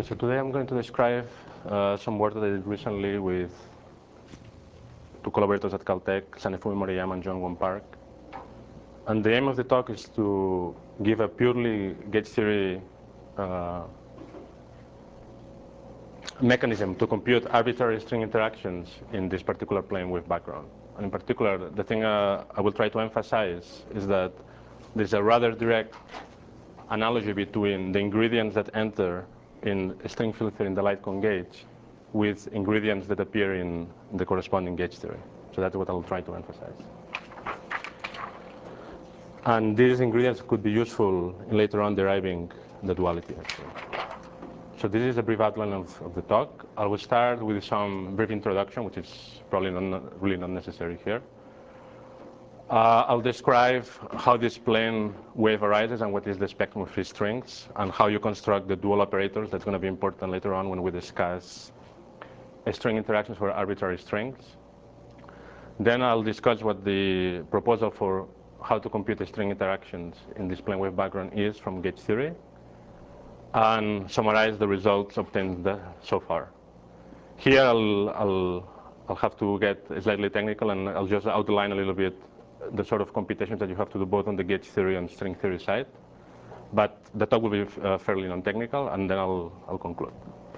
Okay, so today I'm going to describe some work that I did recently with two collaborators at Caltech, Sanefumi Moriyama and John Won Park. And the aim of the talk is to give a purely gauge theory mechanism to compute arbitrary string interactions in this particular plane wave background. And in particular, the thing I will try to emphasize is that there's a rather direct analogy between the ingredients that enter in a string field theory in the light cone gauge with ingredients that appear in the corresponding gauge theory. So that's what I'll try to emphasize. And these ingredients could be useful in later on deriving the duality, actually. So this is a brief outline of the talk. I will start with some brief introduction, which is probably really not necessary here. I'll describe how this plane wave arises and what is the spectrum of free strings, and how you construct the dual operators. That's going to be important later on when we discuss string interactions for arbitrary strings. Then I'll discuss what the proposal for how to compute the string interactions in this plane wave background is from gauge theory, and summarize the results obtained so far. Here I'll have to get slightly technical, and I'll just outline a little bit the sort of computations that you have to do both on the gauge theory and string theory side. But the talk will be fairly non-technical, and then I'll conclude.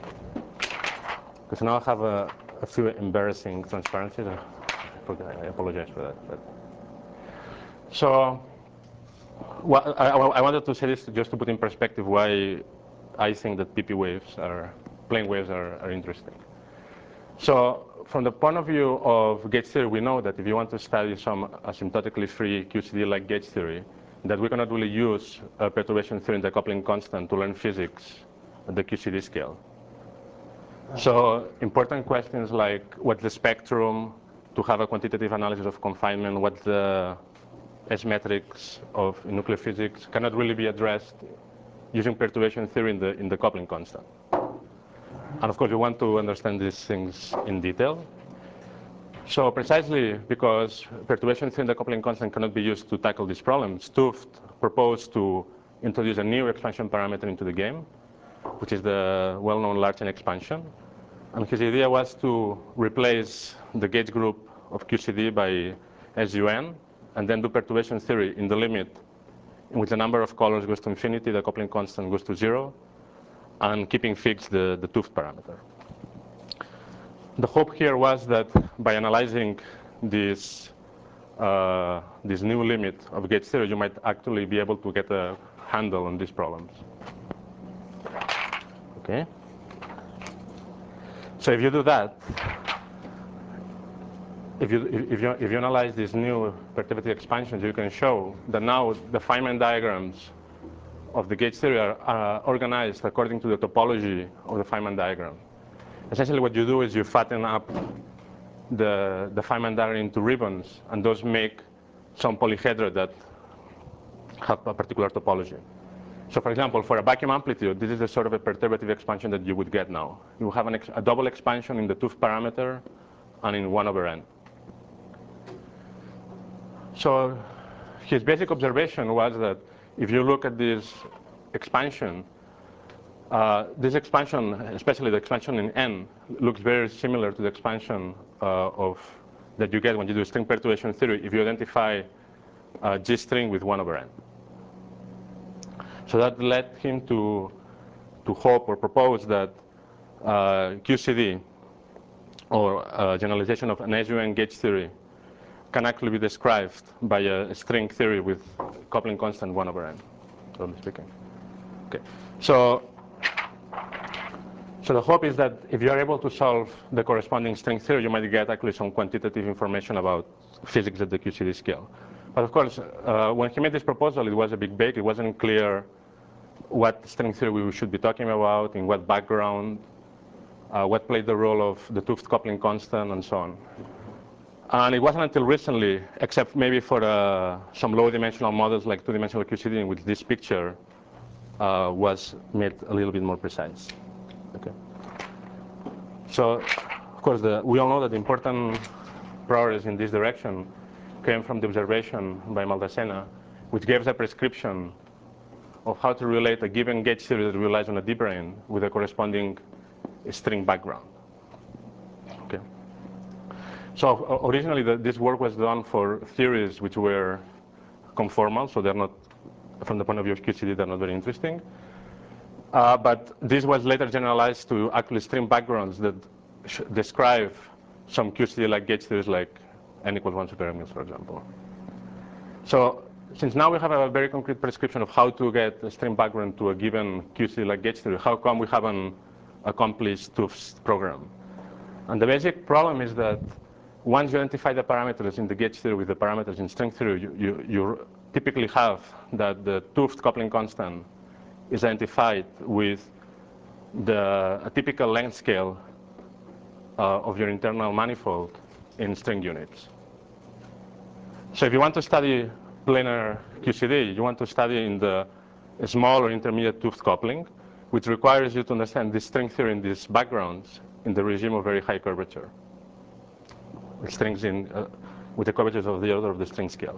Because now I have a few embarrassing transparencies. I apologize for that. But. So well, I wanted to say this just to put in perspective why I think that PP waves plane waves are interesting. So from the point of view of gauge theory, we know that if you want to study some asymptotically free QCD like gauge theory, that we cannot really use perturbation theory and decoupling constant to learn physics at the QCD scale. So important questions like what's the spectrum, to have a quantitative analysis of confinement, what's the S metrics of nuclear physics, cannot really be addressed using perturbation theory in the coupling constant. And of course, we want to understand these things in detail. So precisely because perturbation theory and the coupling constant cannot be used to tackle these problems, 't Hooft proposed to introduce a new expansion parameter into the game, which is the well-known large N expansion. And his idea was to replace the gauge group of QCD by SUN, and then do perturbation theory in the limit in which the number of colors goes to infinity, the coupling constant goes to 0, and keeping fixed the 't Hooft parameter. The hope here was that by analyzing this new limit of gauge theory, you might actually be able to get a handle on these problems. Okay. So if you do that, if you analyze these new perturbative expansions, you can show that now the Feynman diagrams of the gauge theory are organized according to the topology of the Feynman diagram. Essentially what you do is you fatten up the Feynman diagram into ribbons, and those make some polyhedra that have a particular topology. So for example, for a vacuum amplitude, this is the sort of a perturbative expansion that you would get now. You have a double expansion in the 't Hooft parameter and in 1/n. So his basic observation was that if you look at this expansion, especially the expansion in N, looks very similar to the expansion that you get when you do string perturbation theory if you identify G string with 1/n. So that led him to hope or propose that QCD, or generalization of an SUN gauge theory, can actually be described by a string theory with coupling constant 1/n, broadly speaking. Okay. So the hope is that if you are able to solve the corresponding string theory, you might get actually some quantitative information about physics at the QCD scale. But of course, when he made this proposal, it was a big bake. It wasn't clear what string theory we should be talking about, in what background, what played the role of the 't Hooft coupling constant, and so on. And it wasn't until recently, except maybe for some low-dimensional models like two-dimensional QCD, in which this picture was made a little bit more precise. Okay. So, of course, we all know that the important progress in this direction came from the observation by Maldacena, which gives a prescription of how to relate a given gauge theory that relies on a d-brane with a corresponding string background. Okay. So originally, this work was done for theories which were conformal, so they're not, from the point of view of QCD, they're not very interesting. But this was later generalized to actually string backgrounds that describe some QCD-like gauge theories like n equals 1 superior Mills, for example. So since now we have a very concrete prescription of how to get a string background to a given QCD-like gauge theory, how come we haven't accomplished Tufts program? And the basic problem is that once you identify the parameters in the gauge theory with the parameters in string theory, you typically have that the Tufts coupling constant is identified with a typical length scale of your internal manifold in string units. So if you want to study planar QCD, you want to study in the small or intermediate Tufts coupling, which requires you to understand this string theory in these backgrounds in the regime of very high curvature, strings with the curvatures of the order of the string scale.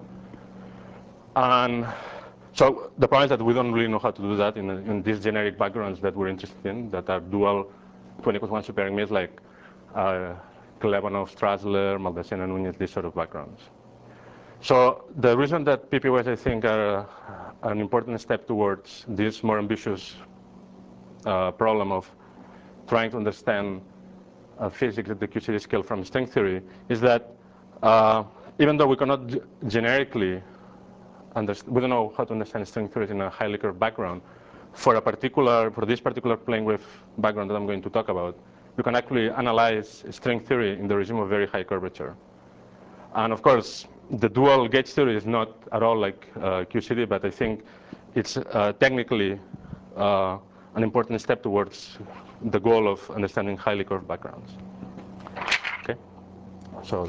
And so the problem is that we don't really know how to do that in these generic backgrounds that we're interested in, that are dual 20 equals 1 superior Mills, like Klebanov, Strasler, Maldacena, Nunez, these sort of backgrounds. So the reason that PPYs, I think, are an important step towards this more ambitious problem of trying to understand physics at the QCD scale from string theory is that even though we cannot generically we don't know how to understand string theories in a highly curved background, for this particular plane wave background that I'm going to talk about, you can actually analyze string theory in the regime of very high curvature. And of course, the dual gauge theory is not at all like QCD, but I think it's technically an important step towards the goal of understanding highly curved backgrounds. Okay, so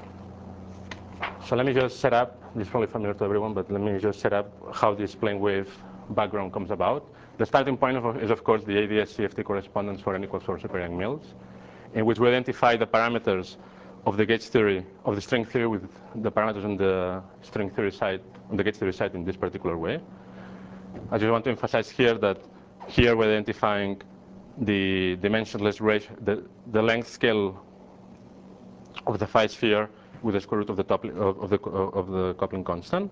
let me just set up, this is probably familiar to everyone, but let me just set up how this plane wave background comes about. The starting point is, of course, the ADS-CFT correspondence for n equals 4 superior Mills, in which we identify the parameters of the gauge theory, of the string theory with the parameters on the string theory side, on the gauge theory side in this particular way. I just want to emphasize here that here we're identifying the dimensionless ratio, the length scale of the phi sphere with the square root of the coupling constant,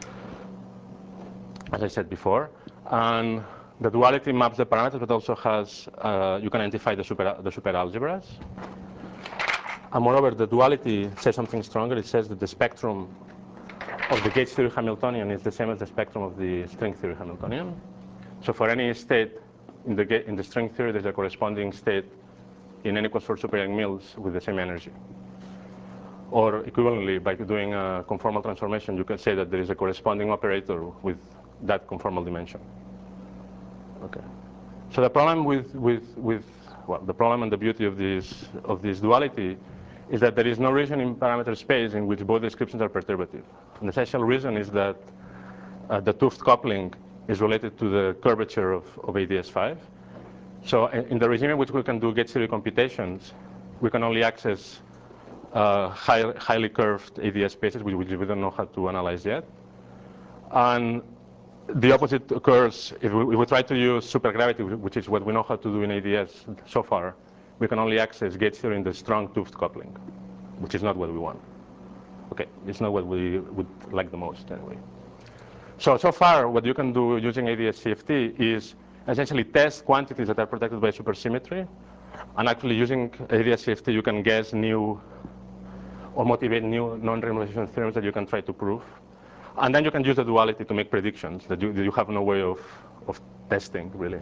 as I said before. And the duality maps the parameters, but also has, you can identify the superalgebras. And moreover, the duality says something stronger. It says that the spectrum of the gauge theory Hamiltonian is the same as the spectrum of the string theory Hamiltonian. So for any state in the string theory, there's a corresponding state in n equals 4 superior Mills with the same energy. Or equivalently, by doing a conformal transformation, you can say that there is a corresponding operator with that conformal dimension. Okay. So the problem the problem and the beauty of this duality is that there is no region in parameter space in which both descriptions are perturbative. And the essential reason is that the Tufts coupling is related to the curvature of ADS5. So in the regime in which we can do gauge theory computations, we can only access highly curved ADS spaces, which we don't know how to analyze yet. And the opposite occurs if we try to use supergravity, which is what we know how to do in ADS so far. We can only access gauge theory in the strong Tufts coupling, which is not what we want. Okay, it's not what we would like the most anyway. So far, what you can do using ADS-CFT is essentially test quantities that are protected by supersymmetry. And actually using ADS-CFT, you can guess new or motivate new non-renormalization theorems that you can try to prove. And then you can use the duality to make predictions that you have no way of testing, really.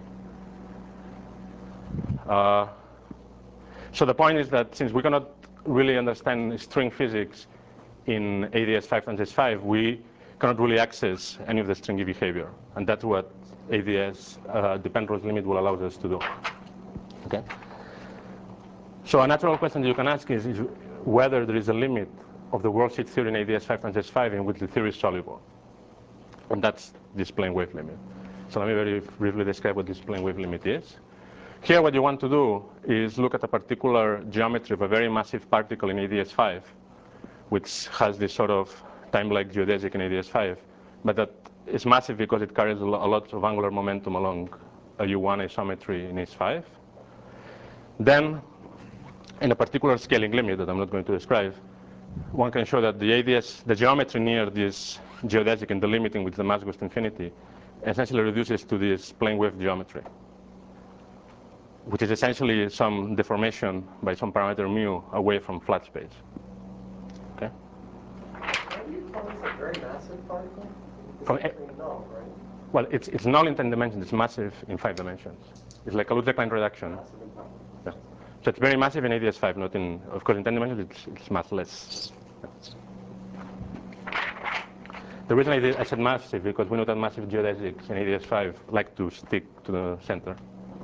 So the point is that since we cannot really understand string physics in ADS5 times S5, we cannot really access any of the stringy behavior. And that's what ADS the Penrose limit will allow us to do. Okay. So a natural question that you can ask is whether there is a limit of the worldsheet theory in ADS5 times S5 in which the theory is soluble. And that's this plane wave limit. So let me very briefly describe what this plane wave limit is. Here, what you want to do is look at a particular geometry of a very massive particle in ADS5, which has this sort of time-like geodesic in ADS5, but that is massive because it carries a lot of angular momentum along a U1 isometry in H5. Then, in a particular scaling limit that I'm not going to describe, one can show that the ADS, the geometry near this geodesic in the limit in which the mass goes to infinity, essentially reduces to this plane wave geometry, which is essentially some deformation by some parameter mu away from flat space. Okay. Are you telling us a very massive particle? From null, right? Well, it's null in 10 dimensions. It's massive in 5 dimensions. It's like a Luther-Klein reduction. Yeah. So it's very massive in ADS5, not in, of course, in 10 dimensions, it's massless. Yeah. The reason I said massive because we know that massive geodesics in ADS5 like to stick to the center.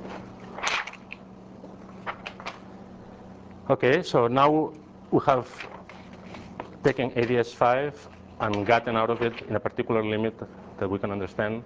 Okay, so now we have taken ADS5 and gotten out of it in a particular limit that we can understand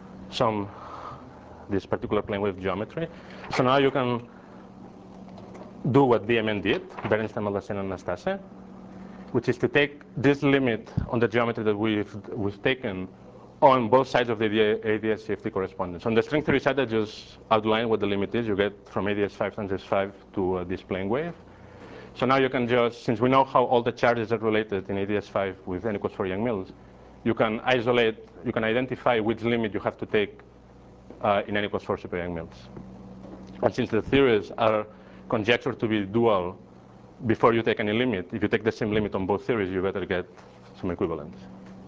this particular plane wave geometry. So now you can do what BMN did, Bernstein, Maldacena, and Nastase, which is to take this limit on the geometry that we've taken on both sides of the ADS-CFT correspondence. On the string theory side, I just outline what the limit is. You get from ADS5 times S5 to this plane wave. So now you can just, since we know how all the charges are related in ADS5 with n equals 4 Young-Mills, you can identify which limit you have to take in n equals 4 super Young-Mills. And since the theories are conjectured to be dual before you take any limit, if you take the same limit on both theories, you better get some equivalence.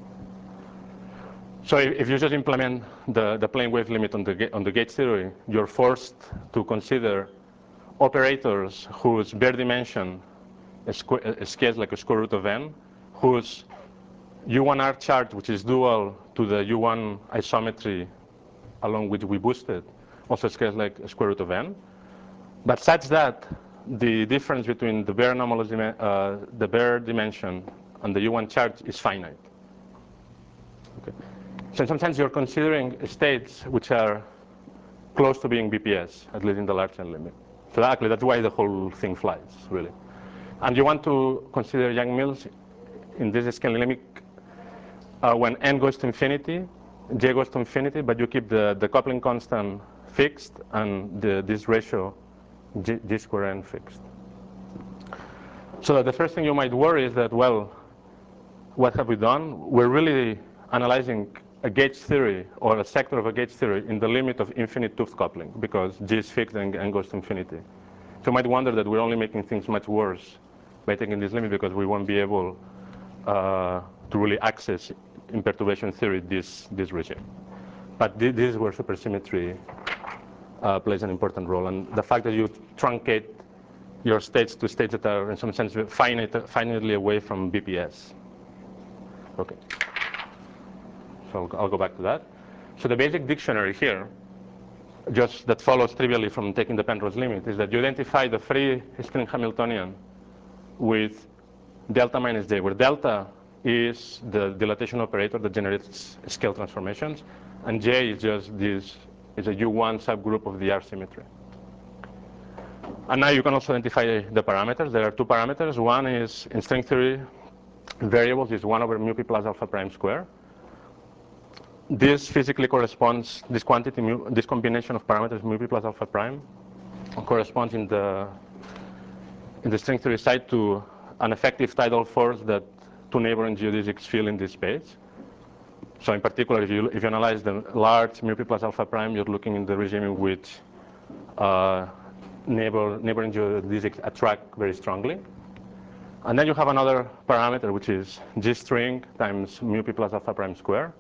So if you just implement the plane wave limit on the gauge theory, you're forced to consider operators whose bare dimension scales like a square root of n, whose U1R charge, which is dual to the U1 isometry along which we boosted, also scales like a square root of n, but such that the difference between the bare anomalous the bare dimension and the U1 charge is finite. Okay. So sometimes you're considering states which are close to being BPS, at least in the large n limit. So actually, that's why the whole thing flies, really. And you want to consider Young-Mills in this scaling limit when n goes to infinity, j goes to infinity, but you keep the coupling constant fixed and this ratio g square n fixed. So the first thing you might worry is that, well, what have we done? We're really analyzing a gauge theory or a sector of a gauge theory in the limit of infinite tooth coupling because g is fixed and n goes to infinity. So you might wonder that we're only making things much worse by taking this limit because we won't be able to really access in perturbation theory this regime. But this is where supersymmetry plays an important role. And the fact that you truncate your states to states that are in some sense finitely away from BPS. Okay. So I'll go back to that. So the basic dictionary here, just that follows trivially from taking the Penrose limit, is that you identify the free string Hamiltonian with delta minus j, where delta is the dilatation operator that generates scale transformations, and j is just this, is a U1 subgroup of the R symmetry. And now you can also identify the parameters. There are two parameters. One is, in string theory, variables is 1 over mu p plus alpha prime square. This physically corresponds, this quantity, this combination of parameters mu p plus alpha prime corresponds in the string theory side to an effective tidal force that two neighboring geodesics feel in this space. So in particular, if you analyze the large mu p plus alpha prime, you're looking in the regime in which neighboring geodesics attract very strongly. And then you have another parameter, which is g string times mu p plus alpha prime square,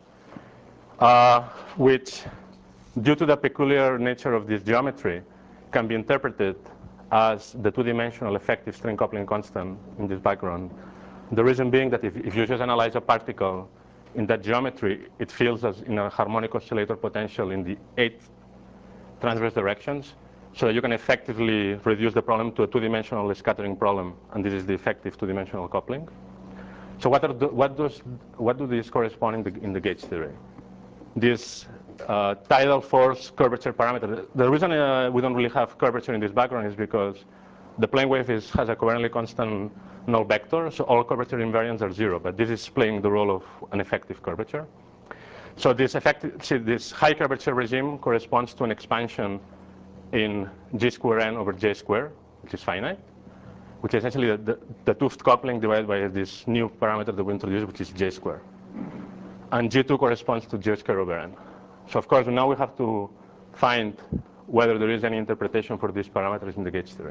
which, due to the peculiar nature of this geometry, can be interpreted as the two-dimensional effective string coupling constant in this background. The reason being that if you just analyze a particle in that geometry, it feels as in a harmonic oscillator potential in the 8 transverse directions, so that you can effectively reduce the problem to a two-dimensional scattering problem, and this is the effective two-dimensional coupling. So what do these correspond in the gauge theory? This tidal force curvature parameter. The reason we don't really have curvature in this background is because the plane wave has a covariantly constant null vector, so all curvature invariants are 0, but this is playing the role of an effective curvature. So this this high curvature regime corresponds to an expansion in g square n over j square, which is finite, which is essentially the 't Hooft coupling divided by this new parameter that we introduced, which is j square. And g2 corresponds to j square over n. So of course, now we have to find whether there is any interpretation for these parameters in the gauge theory.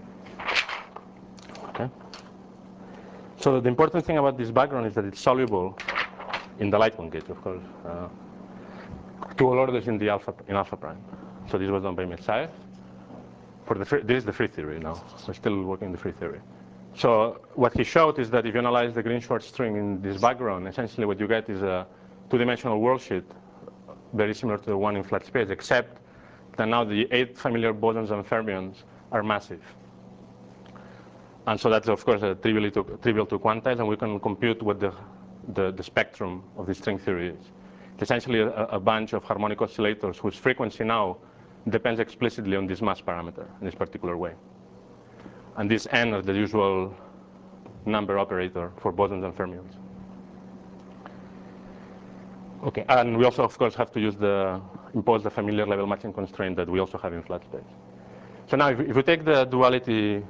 Okay. So the important thing about this background is that it's soluble in the Lightman gauge, of course, to all orders in alpha prime. So this was done by Mirzaev. This is the free theory now. We're still working the free theory. So what he showed is that if you analyze the Green-Schwarz string in this background, essentially what you get is a two-dimensional worldsheet, very similar to the one in flat space, except that now the 8 familiar bosons and fermions are massive. And so that's, of course, trivial to quantize, and we can compute what the spectrum of the string theory is. It's essentially a bunch of harmonic oscillators whose frequency now depends explicitly on this mass parameter in this particular way. And this n is the usual number operator for bosons and fermions. Okay, and we also, of course, have to impose the familiar level matching constraint that we also have in flat space. So now, if we take the duality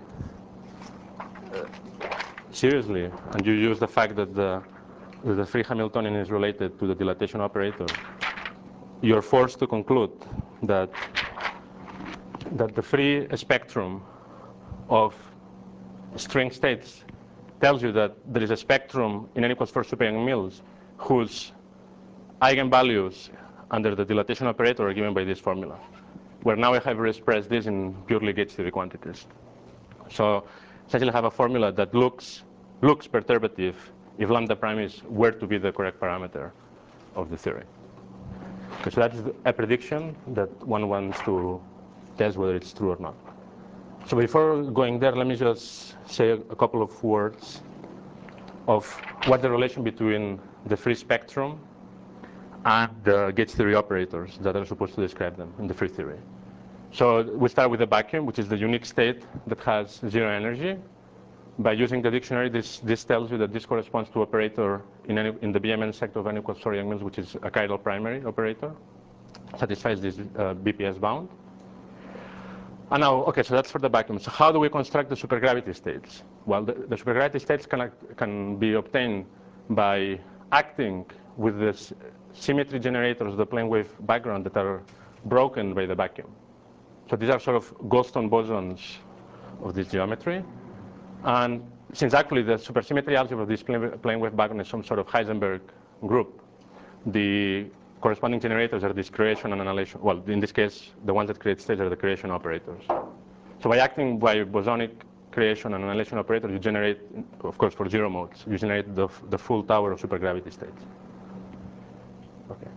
seriously, and you use the fact that the free Hamiltonian is related to the dilatation operator, you're forced to conclude that the free spectrum of string states tells you that there is a spectrum in n equals 4 super Yang-Mills whose eigenvalues under the dilatation operator are given by this formula, where now I have expressed this in purely gauge theory quantities. So essentially I have a formula that looks perturbative if lambda prime were to be the correct parameter of the theory. Okay, so that's a prediction that one wants to test whether it's true or not. So before going there, let me just say a couple of words of what the relation between the free spectrum and the gauge theory operators that are supposed to describe them in the free theory. So we start with the vacuum, which is the unique state that has zero energy. By using the dictionary, this tells you that this corresponds to operator in the BMN sect of n equals 4 Yang-Mills, which is a chiral primary operator, satisfies this BPS bound. And now, okay, so that's for the vacuum. So how do we construct the supergravity states? Well, the supergravity states can be obtained by acting with the symmetry generators of the plane wave background that are broken by the vacuum. So these are sort of Goldstone bosons of this geometry. And since actually the supersymmetry algebra of this plane wave background is some sort of Heisenberg group, the corresponding generators are this creation and annihilation. Well, in this case, the ones that create states are the creation operators. So by acting by bosonic creation and annihilation operators, you generate, of course, for zero modes, you generate the full tower of supergravity states. Okay.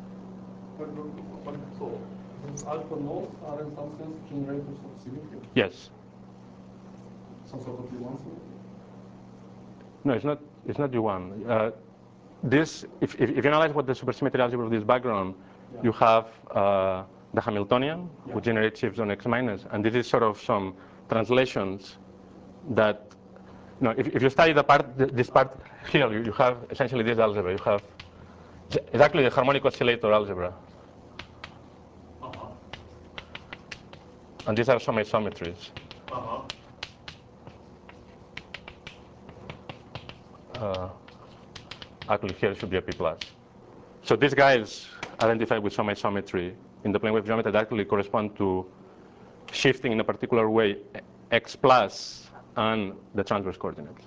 So these alpha nodes are in some sense generators of symmetry? Yes. Some sort of U1 symmetry? No, it's not U1. If you analyze what the supersymmetry algebra of this background, you have the Hamiltonian, which generates shifts on x minus, and this is sort of some translations that, if you study this part here, you have essentially this algebra. You have exactly the harmonic oscillator algebra. And these are some isometries. Actually, here should be a P+. So these guys identified with some isometry in the plane wave geometry that actually correspond to shifting in a particular way x plus and the transverse coordinates.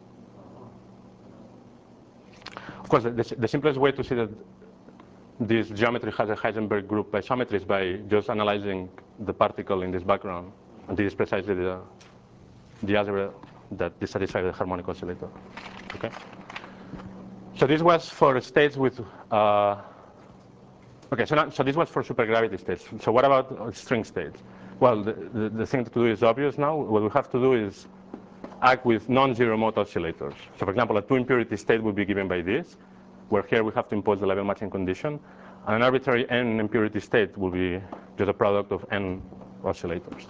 Of course, the simplest way to see that this geometry has a Heisenberg group isometry is by just analyzing the particle in this background. And this is precisely the algebra that dissatisfies the harmonic oscillator. Okay. So this was for states with, okay, so this was for supergravity states. So what about string states? Well, the thing to do is obvious now. What we have to do is act with non-zero mode oscillators. So for example, a 2 impurity state would be given by this, where here we have to impose the level matching condition. And an arbitrary n impurity state will be just a product of n oscillators.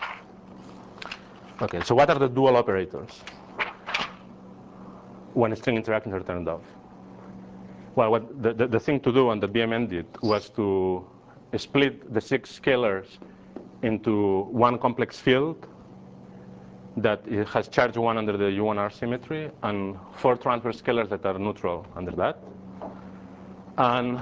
Okay, so what are the dual operators when string interactions are turned off? Well, what the thing to do, and the BMN did, was to split the 6 scalars into one complex field that it has charge 1 under the U1R symmetry, and 4 transverse scalars that are neutral under that. And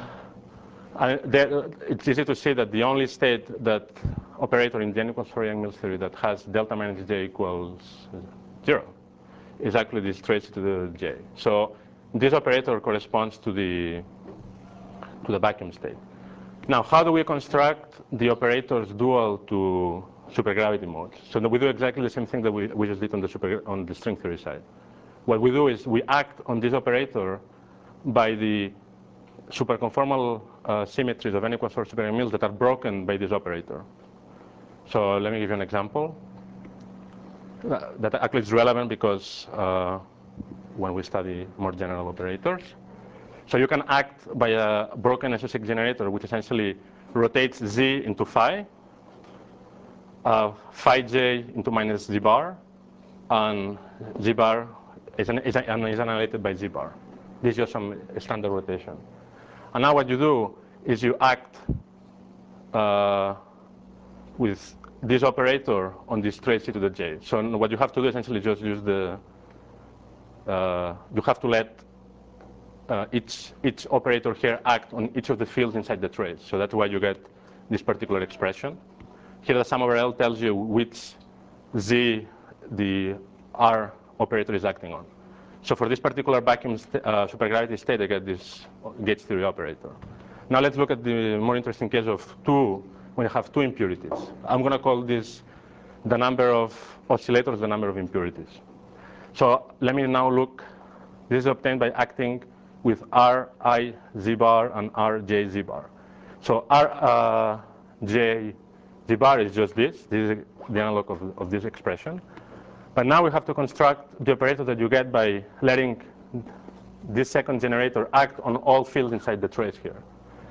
it's easy to see that the only state that operator in the n equals 4 Yang-Mills theory that has delta minus j equals 0 is actually this trace to the j. So this operator corresponds to the vacuum state. Now, how do we construct the operators dual to supergravity modes? So we do exactly the same thing that we just did on the string theory side. What we do is we act on this operator by the superconformal symmetries of n equals 4 super Yang-Mills that are broken by this operator. So let me give you an example. That actually is relevant because when we study more general operators. So you can act by a broken SOC generator, which essentially rotates z into phi, phi j into minus z bar, and z bar is annihilated by z bar. This is just some standard rotation. And now what you do is you act with this operator on this trace c to the j. So what you have to do essentially just use you have to let each operator here act on each of the fields inside the trace. So that's why you get this particular expression. Here the sum over L tells you which z the R operator is acting on. So for this particular vacuum supergravity state, I get this gauge theory operator. Now let's look at the more interesting case of when you have 2 impurities. I'm going to call this the number of oscillators, the number of impurities. So let me now look. This is obtained by acting with R I z bar and R j z bar. So R j z bar is just this. This is the analog of this expression. But now we have to construct the operator that you get by letting this second generator act on all fields inside the trace here.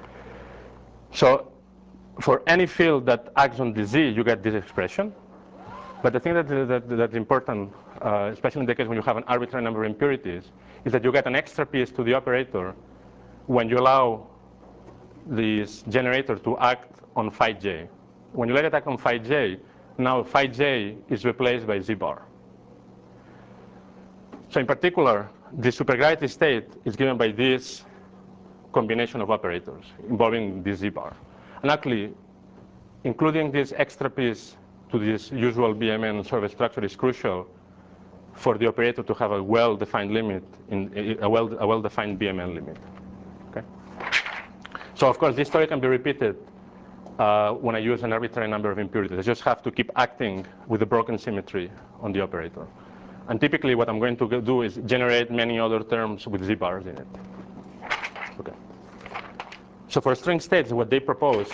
So for any field that acts on the z, you get this expression. But the thing that's important, especially in the case when you have an arbitrary number of impurities, is that you get an extra piece to the operator when you allow this generator to act on phi j. When you let it act on phi j, now phi j is replaced by z bar. So in particular, the supergravity state is given by this combination of operators involving this z bar. And actually, including this extra piece to this usual BMN sort of structure is crucial for the operator to have a well-defined limit, a well-defined BMN limit. Okay? So of course, this story can be repeated when I use an arbitrary number of impurities. I just have to keep acting with a broken symmetry on the operator. And typically, what I'm going to do is generate many other terms with z bars in it. Okay. So for string states, what they proposed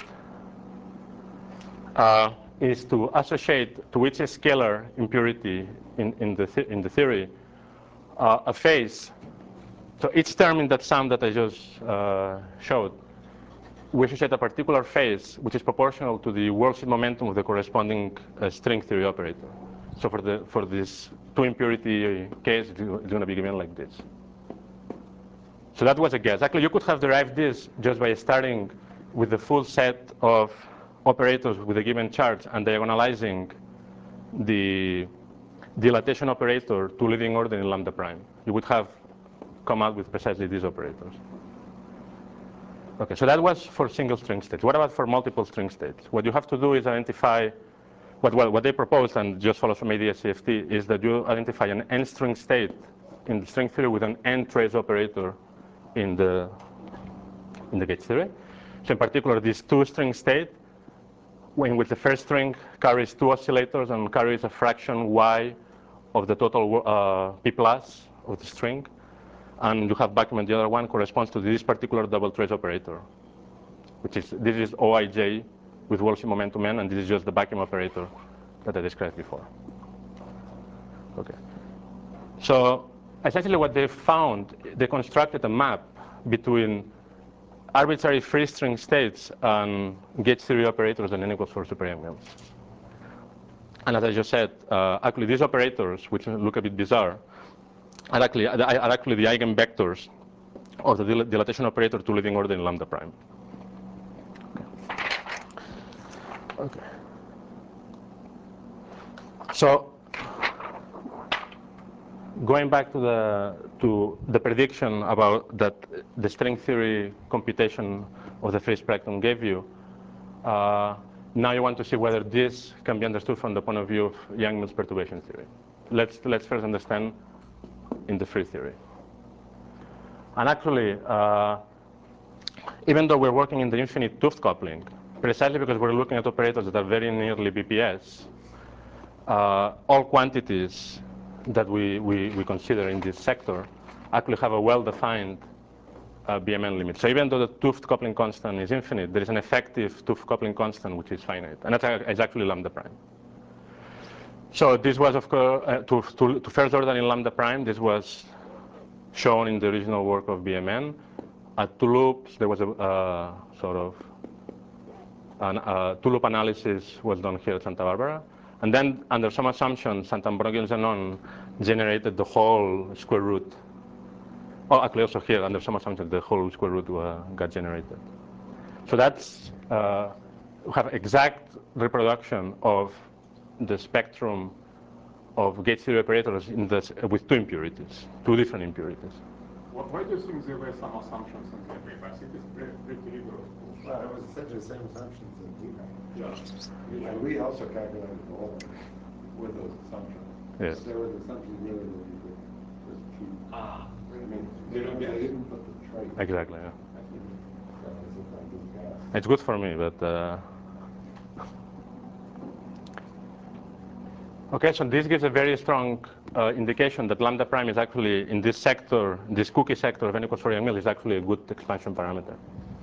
is to associate to each scalar impurity in the theory a phase. So each term in that sum that I just showed, we associate a particular phase which is proportional to the worldsheet momentum of the corresponding string theory operator. So for this 2 impurity case, it's going to be given like this. So that was a guess. Actually, you could have derived this just by starting with the full set of operators with a given charge and diagonalizing the dilatation operator to leading order in lambda prime. You would have come out with precisely these operators. Okay, so that was for single string states. What about for multiple string states? What you have to do is identify what they proposed, and just follows from ADS-CFT, is that you identify an n string state in the string theory with an n trace operator in the gauge theory. So in particular, this 2 string state, in which the first string carries 2 oscillators and carries a fraction y of the total p plus of the string, and you have vacuum, and the other one corresponds to this particular double trace operator, this is OIJ with worldsheet momentum n, and this is just the vacuum operator that I described before. Okay. So essentially what they found, they constructed a map between arbitrary free string states and gauge theory operators and n equals 4 super Yang-Mills. And as I just said, actually these operators, which look a bit bizarre, are actually the eigenvectors of the dilatation operator to leading order in lambda prime. Okay. So going back to the prediction about that the string theory computation of the free spectrum gave you, now you want to see whether this can be understood from the point of view of Yang-Mills perturbation theory. Let's first understand in the free theory. And actually, even though we're working in the infinite 't Hooft coupling, precisely because we're looking at operators that are very nearly BPS, all quantities that we consider in this sector actually have a well-defined BMN limit. So even though the 't Hooft coupling constant is infinite, there is an effective 't Hooft coupling constant which is finite, and that's exactly lambda prime. So this was, of course, to first order in lambda prime, this was shown in the original work of BMN. At 2 loops, there was a sort of 2-loop analysis was done here at Santa Barbara. And then, under some assumptions, Sant'Ambrogio and Zenon generated the whole square root. Oh, actually, also here, under some assumptions, the whole square root got generated. So that's we have exact reproduction of the spectrum of gauge theory operators with 2 impurities, 2 different impurities. Why do you think there were some assumptions in the papers? It is pretty rigorous. Well, it was essentially the same assumptions that we had. Yeah. And we also calculated all of them with those assumptions. Yes. There were assumptions really that you could just keep. Ah. I mean, they didn't put the trait. Exactly, yeah. That was a kind of gas. It's good for me, but okay, so this gives a very strong indication that lambda prime is actually, in this sector, this cookie sector of n equals 4 Yang-Mills is actually a good expansion parameter.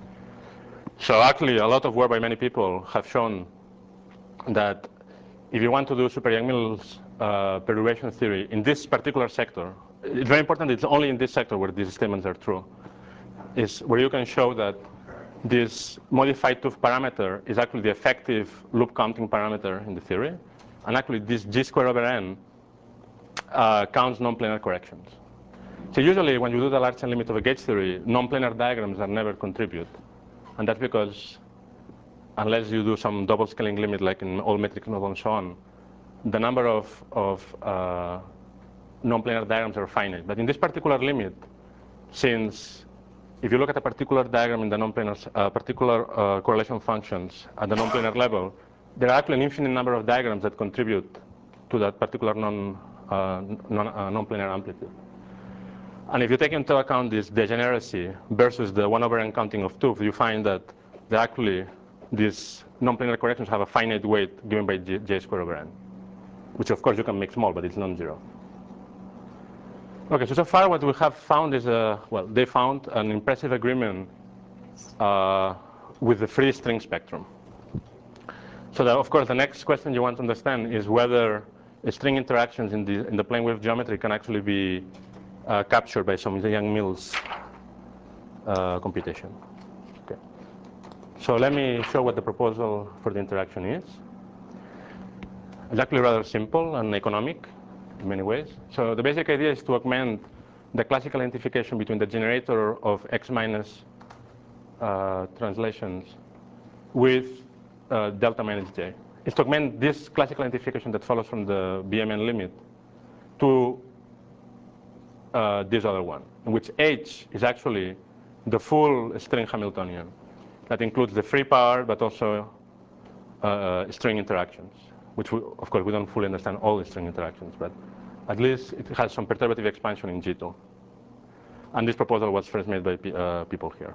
So actually, a lot of work by many people have shown that if you want to do super Yang-Mills perturbation theory in this particular sector, it's very important, it's only in this sector where these statements are true, is where you can show that this modified 't Hooft parameter is actually the effective loop counting parameter in the theory. And actually, this G squared over N counts non-planar corrections. So usually, when you do the large N limit of a gauge theory, non-planar diagrams are never contribute. And that's because unless you do some double scaling limit, like in all metric node and so on, the number of non-planar diagrams are finite. But in this particular limit, since if you look at a particular diagram in the non-planar, particular correlation functions at the non-planar level, there are actually an infinite number of diagrams that contribute to that particular non-planar amplitude. And if you take into account this degeneracy versus the 1/n counting of 2, you find that actually these non-planar corrections have a finite weight given by J squared over N, which of course you can make small, but it's non-zero. Okay, so far what we have found is, well, they found an impressive agreement with the free string spectrum. So that, of course, the next question you want to understand is whether string interactions in the plane wave geometry can actually be captured by some Yang-Mills computation. Okay. So let me show what the proposal for the interaction is. It's actually rather simple and economic in many ways. So the basic idea is to augment the classical identification between the generator of X minus translations with delta minus J. It's to augment this classical identification that follows from the BMN limit to this other one, in which H is actually the full string Hamiltonian. That includes the free power, but also string interactions, which of course we don't fully understand all the string interactions, but at least it has some perturbative expansion in G2. And this proposal was first made by people here.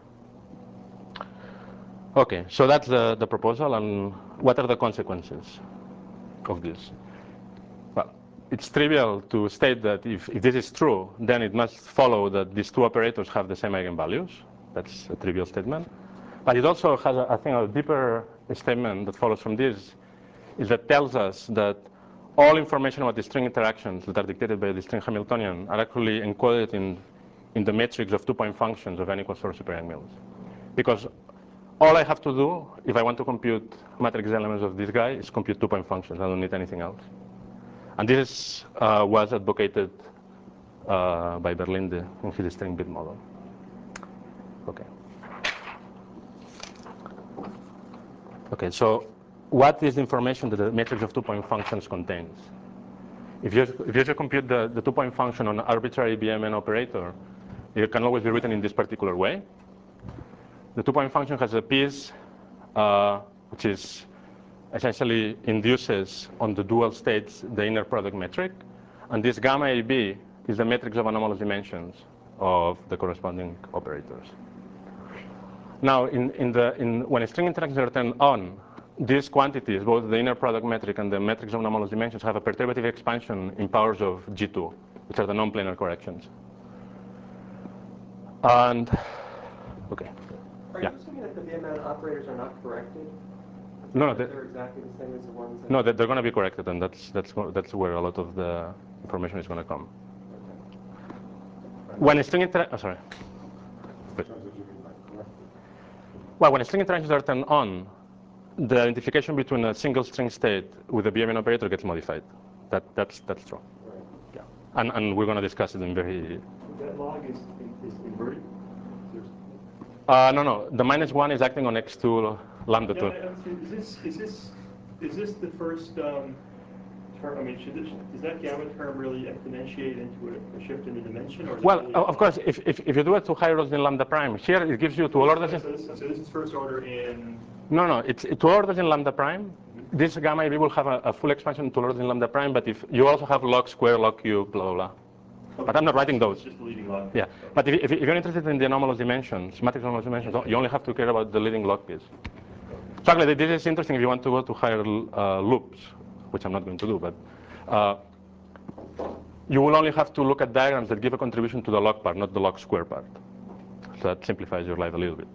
Okay, so that's the proposal, and what are the consequences of this? Well, it's trivial to state that if this is true, then it must follow that these 2 operators have the same eigenvalues. That's a trivial statement. But it also has, I think, a deeper statement that follows from this, is that tells us that all information about the string interactions that are dictated by the string Hamiltonian are actually encoded in the matrix of 2-point functions of n equals 4 super Yang-Mills. Because all I have to do, if I want to compute matrix elements of this guy, is compute 2-point functions. I don't need anything else. And this was advocated by Berlinde in his string bit model. Okay. Okay, so what is the information that the matrix of two-point functions contains? If you just compute the two-point function on an arbitrary BMN operator, it can always be written in this particular way. The two-point function has a piece which is essentially induces on the dual states the inner product metric, and this gamma AB is the matrix of anomalous dimensions of the corresponding operators. Now, when a string interactions are turned on, these quantities, both the inner product metric and the matrix of anomalous dimensions, have a perturbative expansion in powers of G2, which are the non-planar corrections. And, okay. Are you assuming that the BMN operators are not corrected? No, they're exactly the same as the ones that... No, they're going to be corrected, and that's where a lot of the information is going to come. When a string sorry. Well, when a string interactions are turned on, the identification between a single string state with a BMN operator gets modified. That's true. Right. Yeah, and we're going to discuss it in very. That log is inverted? No. The -1 is acting on x2 lambda 2. Is this the first term? I mean, does that gamma term really exponentiate into a shift in the dimension? Or Well, really of course, if you do it to higher orders than lambda prime, here it gives you two orders. So this is first order in. No, it's two orders in lambda prime. This gamma AB will have a full expansion to orders in lambda prime, but if you also have log square, log cube, blah blah blah. But I'm not writing those. Just the leading log. Yeah, but if you're interested in the anomalous dimensions, matrix anomalous dimensions, you only have to care about the leading log piece. So actually, this is interesting if you want to go to higher loops, which I'm not going to do, but you will only have to look at diagrams that give a contribution to the log part, not the log square part. So that simplifies your life a little bit.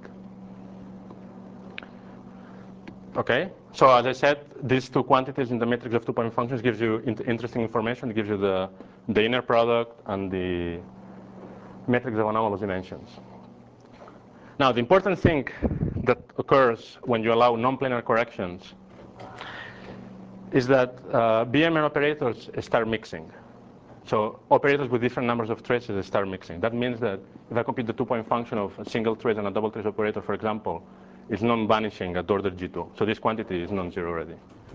Okay, so as I said, these two quantities in the matrix of two-point functions gives you interesting information. It gives you the inner product and the matrix of anomalous dimensions. Now, the important thing that occurs when you allow non-planar corrections is that BMN operators start mixing. So operators with different numbers of traces start mixing. That means that if I compute the two-point function of a single trace and a double trace operator, for example, it's non-vanishing at order G2. So this quantity is non-zero already.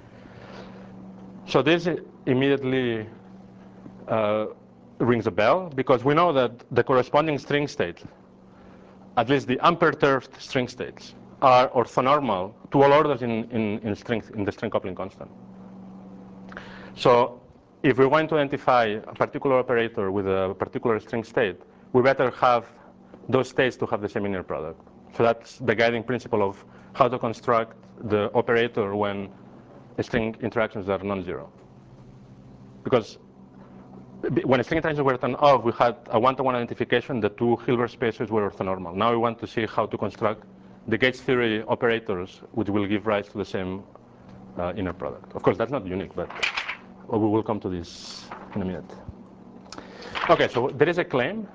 So this immediately rings a bell, because we know that the corresponding string states, at least the unperturbed string states, are orthonormal to all orders in the string coupling constant. So if we want to identify a particular operator with a particular string state, we better have those states to have the same inner product. So that's the guiding principle of how to construct the operator when string interactions are non-zero. Because when string interactions were turned off, we had a one-to-one identification. The two Hilbert spaces were orthonormal. Now we want to see how to construct the gauge theory operators, which will give rise to the same inner product. Of course, that's not unique, but we will come to this in a minute. Okay, so there is a claim,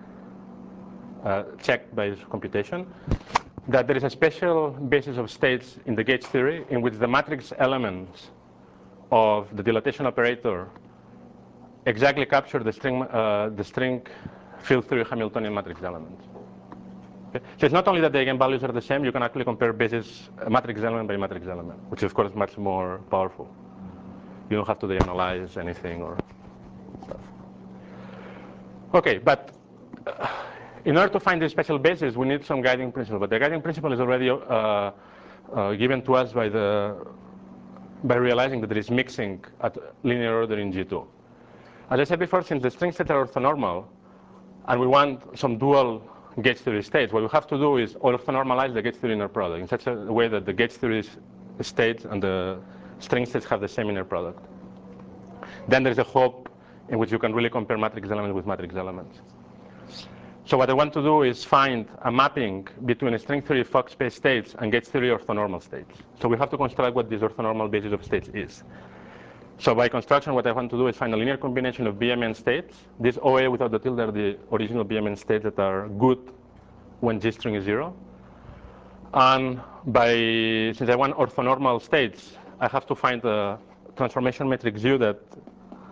checked by this computation, that there is a special basis of states in the gauge theory in which the matrix elements of the dilatation operator exactly capture the string field theory Hamiltonian matrix elements. Okay? So it's not only that the eigenvalues are the same, you can actually compare basis matrix element by matrix element, which is of course much more powerful. You don't have to deanalyze anything or stuff. Okay, but in order to find this special basis, we need some guiding principle. But the guiding principle is already given to us by realizing that there is mixing at linear order in G2. As I said before, since the string states are orthonormal, and we want some dual gauge theory states, what we have to do is orthonormalize the gauge theory inner product in such a way that the gauge theory states and the string states have the same inner product. Then there's a hope in which you can really compare matrix elements with matrix elements. So what I want to do is find a mapping between a string theory Fock space states and gauge theory orthonormal states. So we have to construct what this orthonormal basis of states is. So by construction, what I want to do is find a linear combination of BMN states. This OA without the tilde are the original BMN states that are good when G string is 0. And since I want orthonormal states, I have to find a transformation matrix U that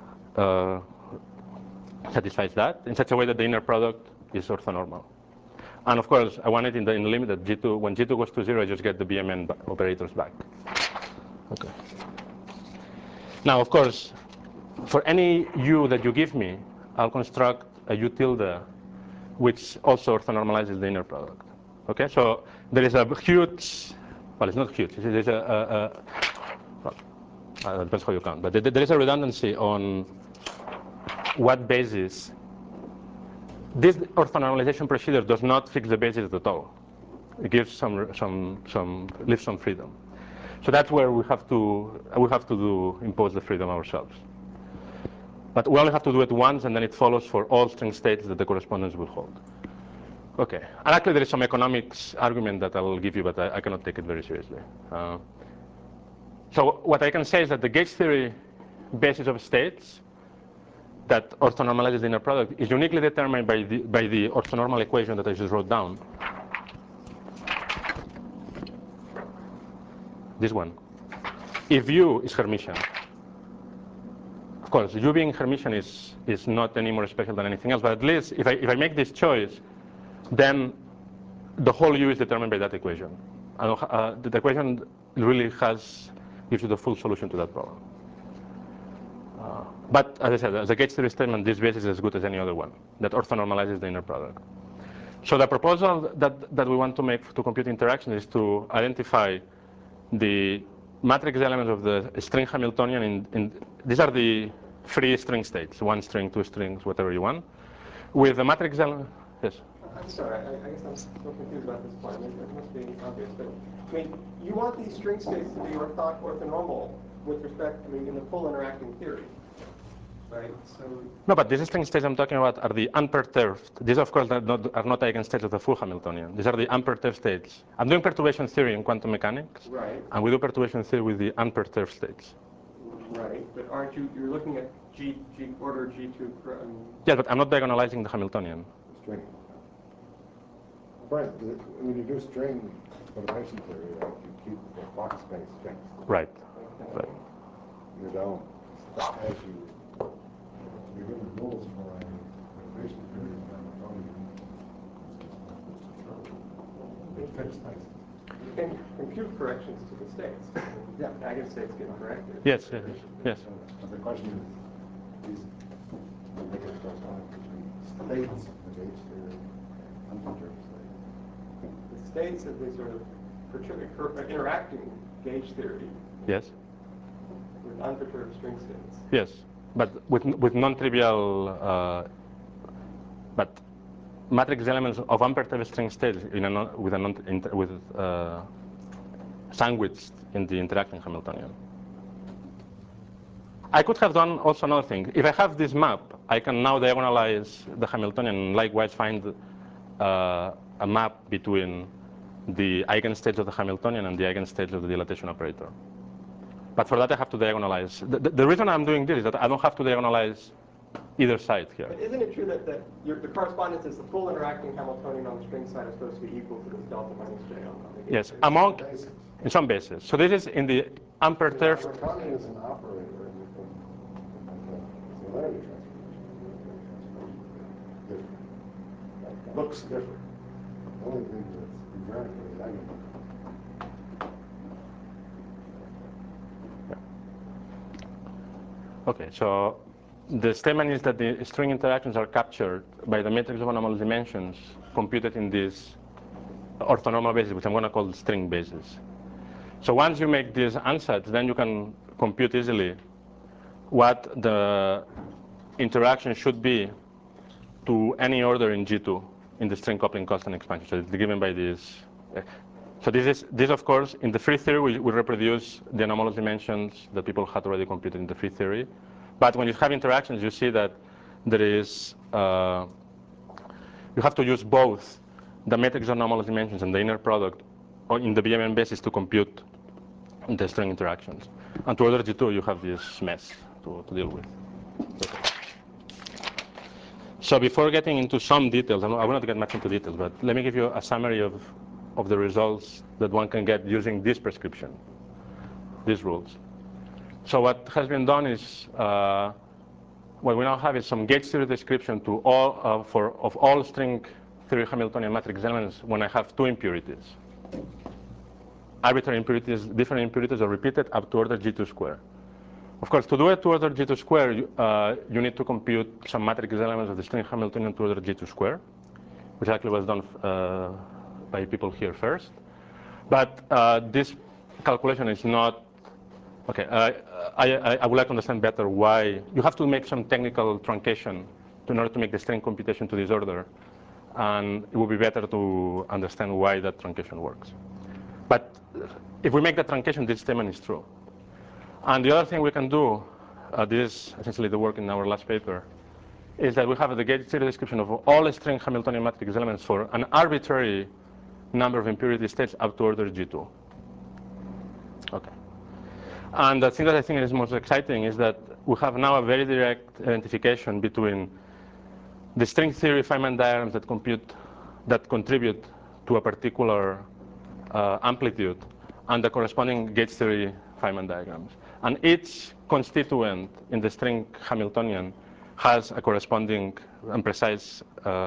satisfies that in such a way that the inner product is orthonormal. And of course, I want it in the limit that G2, when G2 goes to 0, I just get the BMN operators back. Okay. Now, of course, for any U that you give me, I'll construct a U tilde, which also orthonormalizes the inner product. Okay, so there is a huge, well, it's not huge. There is well, depends how you count, but there is a redundancy on what basis. This orthonormalization procedure does not fix the basis at all. It gives leaves some freedom. So that's where we have to impose the freedom ourselves. But we only have to do it once, and then it follows for all string states that the correspondence will hold. Okay, and actually there is some economics argument that I will give you, but I cannot take it very seriously. So what I can say is that the gauge theory basis of states that orthonormalizes the inner product is uniquely determined by the orthonormal equation that I just wrote down. This one. If U is Hermitian. Of course, U being Hermitian is not any more special than anything else, but at least if I make this choice, then the whole U is determined by that equation. And, the equation really gives you the full solution to that problem. But as I said, as a gauge theory statement, this basis is as good as any other one that orthonormalizes the inner product. So the proposal that we want to make to compute interaction is to identify the matrix elements of the string Hamiltonian. These are the free string states, one string, two strings, whatever you want. With the matrix element, yes? I'm sorry, I guess I'm still confused about this point. It must be obvious, but I mean, you want these string states to be orthonormal with respect, I mean, in the full interacting theory, right? So no, but these string states I'm talking about are the unperturbed. These, of course, are not eigenstates of the full Hamiltonian. These are the unperturbed states. I'm doing perturbation theory in quantum mechanics, right, and we do perturbation theory with the unperturbed states. right. But aren't you're looking at order G2? Yeah, but I'm not diagonalizing the Hamiltonian. String. Right. When you do string motivation theory, right, you keep the box space fixed. Right. Right. You don't. As you're given rules for a motivation theory of Hamiltonian, it fixed spaces. You can compute corrections to the states. Yeah. Eigenstates get corrected. Yes, yes, yes. So the question is make a correspondence between states of the gauge theory and unperturbed states. The states of the sort of interacting gauge theory Yes. with unperturbed string states. Yes, but with non-trivial, but matrix elements of unperturbed string states sandwiched in the interacting Hamiltonian. I could have done also another thing. If I have this map, I can now diagonalize the Hamiltonian and likewise find a map between the eigenstates of the Hamiltonian and the eigenstates of the dilatation operator. But for that, I have to diagonalize. The reason I'm doing this is that I don't have to diagonalize either side here. But isn't it true that the correspondence is the full interacting Hamiltonian on the string side is supposed to be equal to this delta minus J on the gauge Yes, theory? in some bases. So this is in the unperturbed. Hamiltonian is an operator in the singularity transformation. Different. Looks different. The only thing that's invariant is eigenvalue. Okay, so the statement is that the string interactions are captured by the matrix of anomalous dimensions computed in this orthonormal basis, which I'm going to call the string basis. So once you make these ansatz, then you can compute easily what the interaction should be to any order in G2 in the string coupling constant expansion. So it's given by this. So this of course, in the free theory, we reproduce the anomalous dimensions that people had already computed in the free theory. But when you have interactions, you see that there is, you have to use both the matrix of anomalous dimensions and the inner product in the BMN basis to compute the string interactions. And to order G2, you have this mess to deal with. Okay. So before getting into some details, I will not get much into details, but let me give you a summary of the results that one can get using this prescription, these rules. So what has been done is, what we now have is some gauge theory description to all of all string theory Hamiltonian matrix elements when I have two impurities. Arbitrary impurities, different impurities are repeated up to order G2 square. Of course, to do it to order G2 square, you need to compute some matrix elements of the string Hamiltonian to order G2 square, which actually was done by people here first. But this calculation is not, okay, I would like to understand better why. You have to make some technical truncation in order to make the string computation to this order. And it would be better to understand why that truncation works. But if we make the truncation, this statement is true. And the other thing we can do, this is essentially the work in our last paper, is that we have the gauge theory description of all string Hamiltonian matrix elements for an arbitrary number of impurity states up to order G2. Okay. And the thing that I think is most exciting is that we have now a very direct identification between the string theory Feynman diagrams that contribute to a particular amplitude and the corresponding gauge theory Feynman diagrams. And each constituent in the string Hamiltonian has a corresponding and precise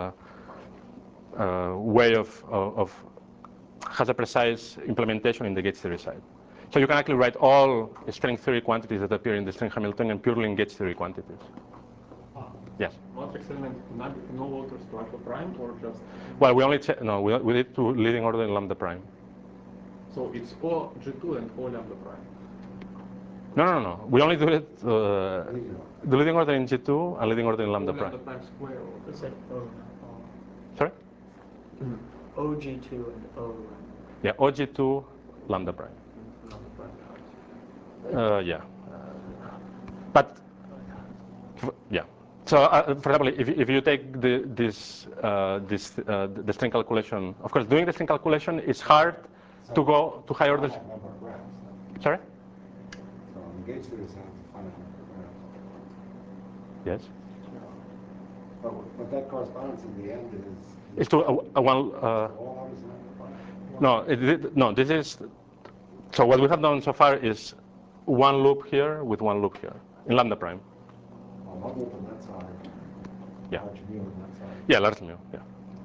way has a precise implementation in the gauge theory side. So you can actually write all string theory quantities that appear in the string Hamiltonian purely in gauge theory quantities. Yes? Matrix element in all orders to alpha prime or just? Well, we only we did to leading order in lambda prime. So it's O G2 and O lambda prime. No. We only do it the leading order in G2 and leading order in lambda prime. Lambda prime square. You said O. Sorry? OG2 and O. Yeah, OG2 lambda prime. Lambda prime. Yeah. But yeah. So, for example, if you take the string calculation, of course, doing the string calculation is hard to go to high orders. Sorry? So the gauge theory is finite number of grams. Yes. But that correspondence in the end is. It's to a one. All numbers in lambda prime? No, this is. So what we have done so far is one loop here with one loop here in lambda prime. One loop on that side. Yeah. Large mu on that side. Yeah, large mu. Yeah.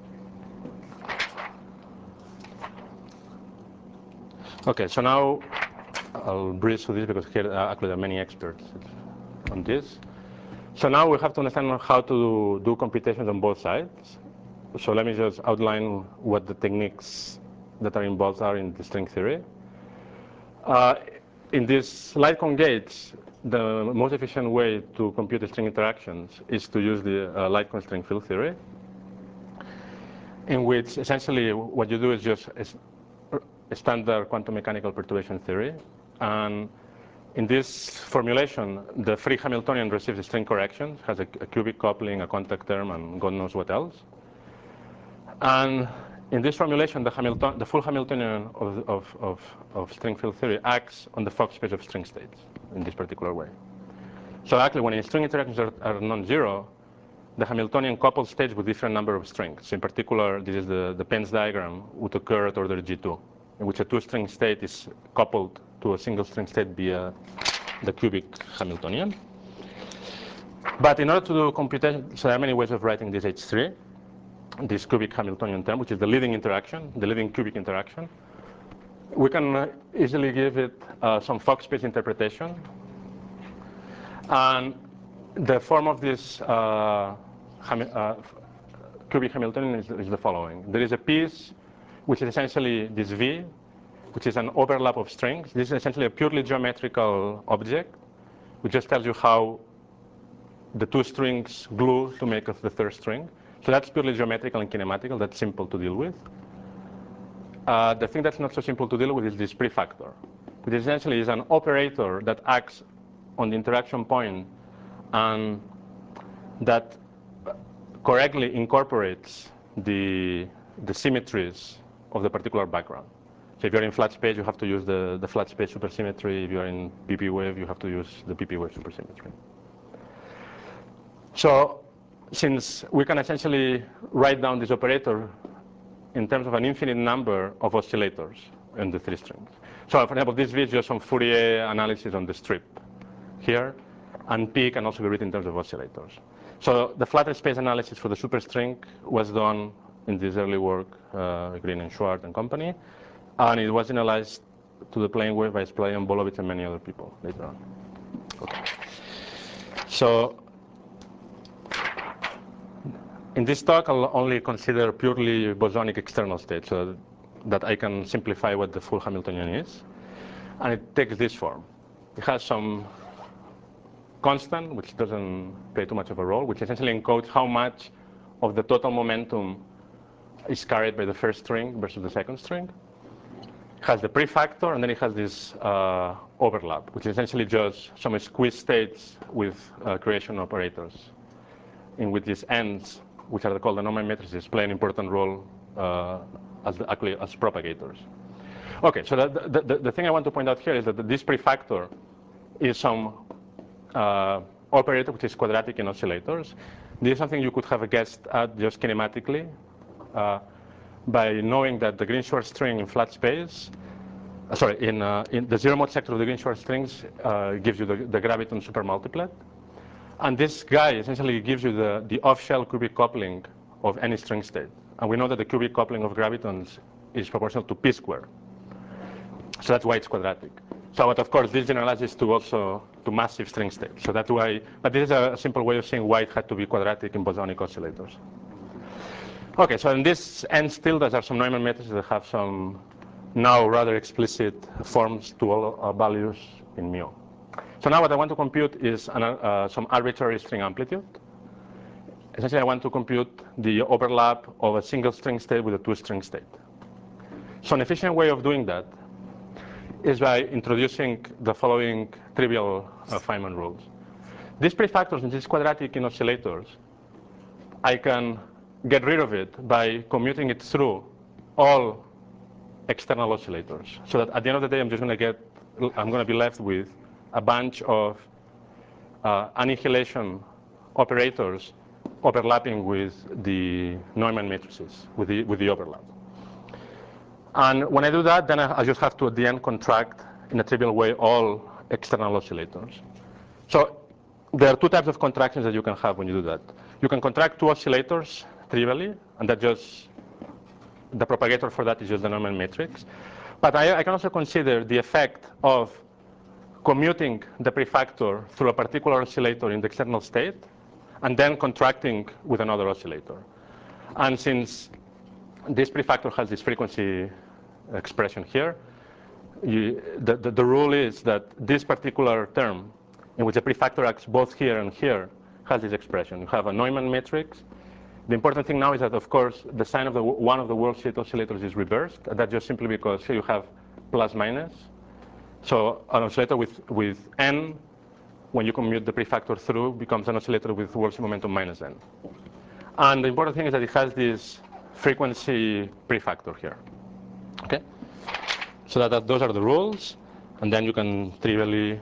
Okay, so now I'll breeze through this because here actually there are many experts on this. So now we have to understand how to do computations on both sides. So let me just outline what the techniques that are involved are in the string theory. In this light cone gauge, the most efficient way to compute the string interactions is to use the light cone string field theory, in which essentially what you do is just a standard quantum mechanical perturbation theory. And in this formulation, the free Hamiltonian receives a string correction, has a cubic coupling, a contact term, and God knows what else. And in this formulation, the full Hamiltonian of string field theory acts on the Fock space of string states in this particular way. So actually, when string interactions are non-zero, the Hamiltonian coupled states with different number of strings. In particular, this is the Penn's diagram would occur at order G2, in which a two-string state is coupled to a single string state via the cubic Hamiltonian. But in order to do computation, so there are many ways of writing this H3. This cubic Hamiltonian term, which is the leading interaction, the leading cubic interaction. We can easily give it some Fock space interpretation. And the form of this cubic Hamiltonian is the following. There is a piece which is essentially this V, which is an overlap of strings. This is essentially a purely geometrical object, which just tells you how the two strings glue to make up the third string. So that's purely geometrical and kinematical. That's simple to deal with. The thing that's not so simple to deal with is this prefactor, which essentially is an operator that acts on the interaction point and that correctly incorporates the symmetries of the particular background. So if you're in flat space, you have to use the flat space supersymmetry. If you're in PP wave, you have to use the PP wave supersymmetry. So since we can essentially write down this operator in terms of an infinite number of oscillators in the three strings. So for example, this V is just some Fourier analysis on the strip here, and P can also be written in terms of oscillators. So the flat space analysis for the superstring was done in this early work, Green and Schwartz and company. And it was generalized to the plane wave by Splay and Bolovich and many other people later on. Okay. So in this talk, I'll only consider purely bosonic external states so that I can simplify what the full Hamiltonian is. And it takes this form. It has some constant, which doesn't play too much of a role, which essentially encodes how much of the total momentum is carried by the first string versus the second string. It has the prefactor, and then it has this overlap, which is essentially just some squeeze states with creation operators, in which these ends, which are called the Neumann matrices, play an important role as propagators. Okay, so the thing I want to point out here is that this prefactor is some operator which is quadratic in oscillators. This is something you could have guessed at just kinematically by knowing that the Green-Schwartz string in flat space, in the zero-mode sector of the Green-Schwartz strings gives you the graviton supermultiplet. And this guy essentially gives you the off-shell cubic coupling of any string state. And we know that the cubic coupling of gravitons is proportional to p squared. So that's why it's quadratic. So, but of course, this generalizes to also to massive string states. So that's why, but this is a simple way of saying why it had to be quadratic in bosonic oscillators. Okay, so in this n tildes are some Neumann matrices that have some now rather explicit forms to all values in mu. So now what I want to compute is some arbitrary string amplitude. Essentially, I want to compute the overlap of a single string state with a two-string state. So an efficient way of doing that is by introducing the following trivial Feynman rules. These prefactors in these quadratic in oscillators, I can get rid of it by commuting it through all external oscillators. So that at the end of the day, I'm going to be left with a bunch of annihilation operators overlapping with the Neumann matrices, with the overlap. And when I do that, then I just have to, at the end, contract in a trivial way all external oscillators. So there are two types of contractions that you can have when you do that. You can contract two oscillators trivially, and that just, the propagator for that is just the Neumann matrix. But I can also consider the effect of commuting the prefactor through a particular oscillator in the external state, and then contracting with another oscillator. And since this prefactor has this frequency expression here, the rule is that this particular term, in which the prefactor acts both here and here, has this expression. You have a Neumann matrix. The important thing now is that, of course, the sign of one of the world state oscillators is reversed. And that's just simply because here you have plus minus. So an oscillator with n, when you commute the prefactor through, becomes an oscillator with world momentum minus n. And the important thing is that it has this frequency prefactor here. Okay? So those are the rules. And then you can trivially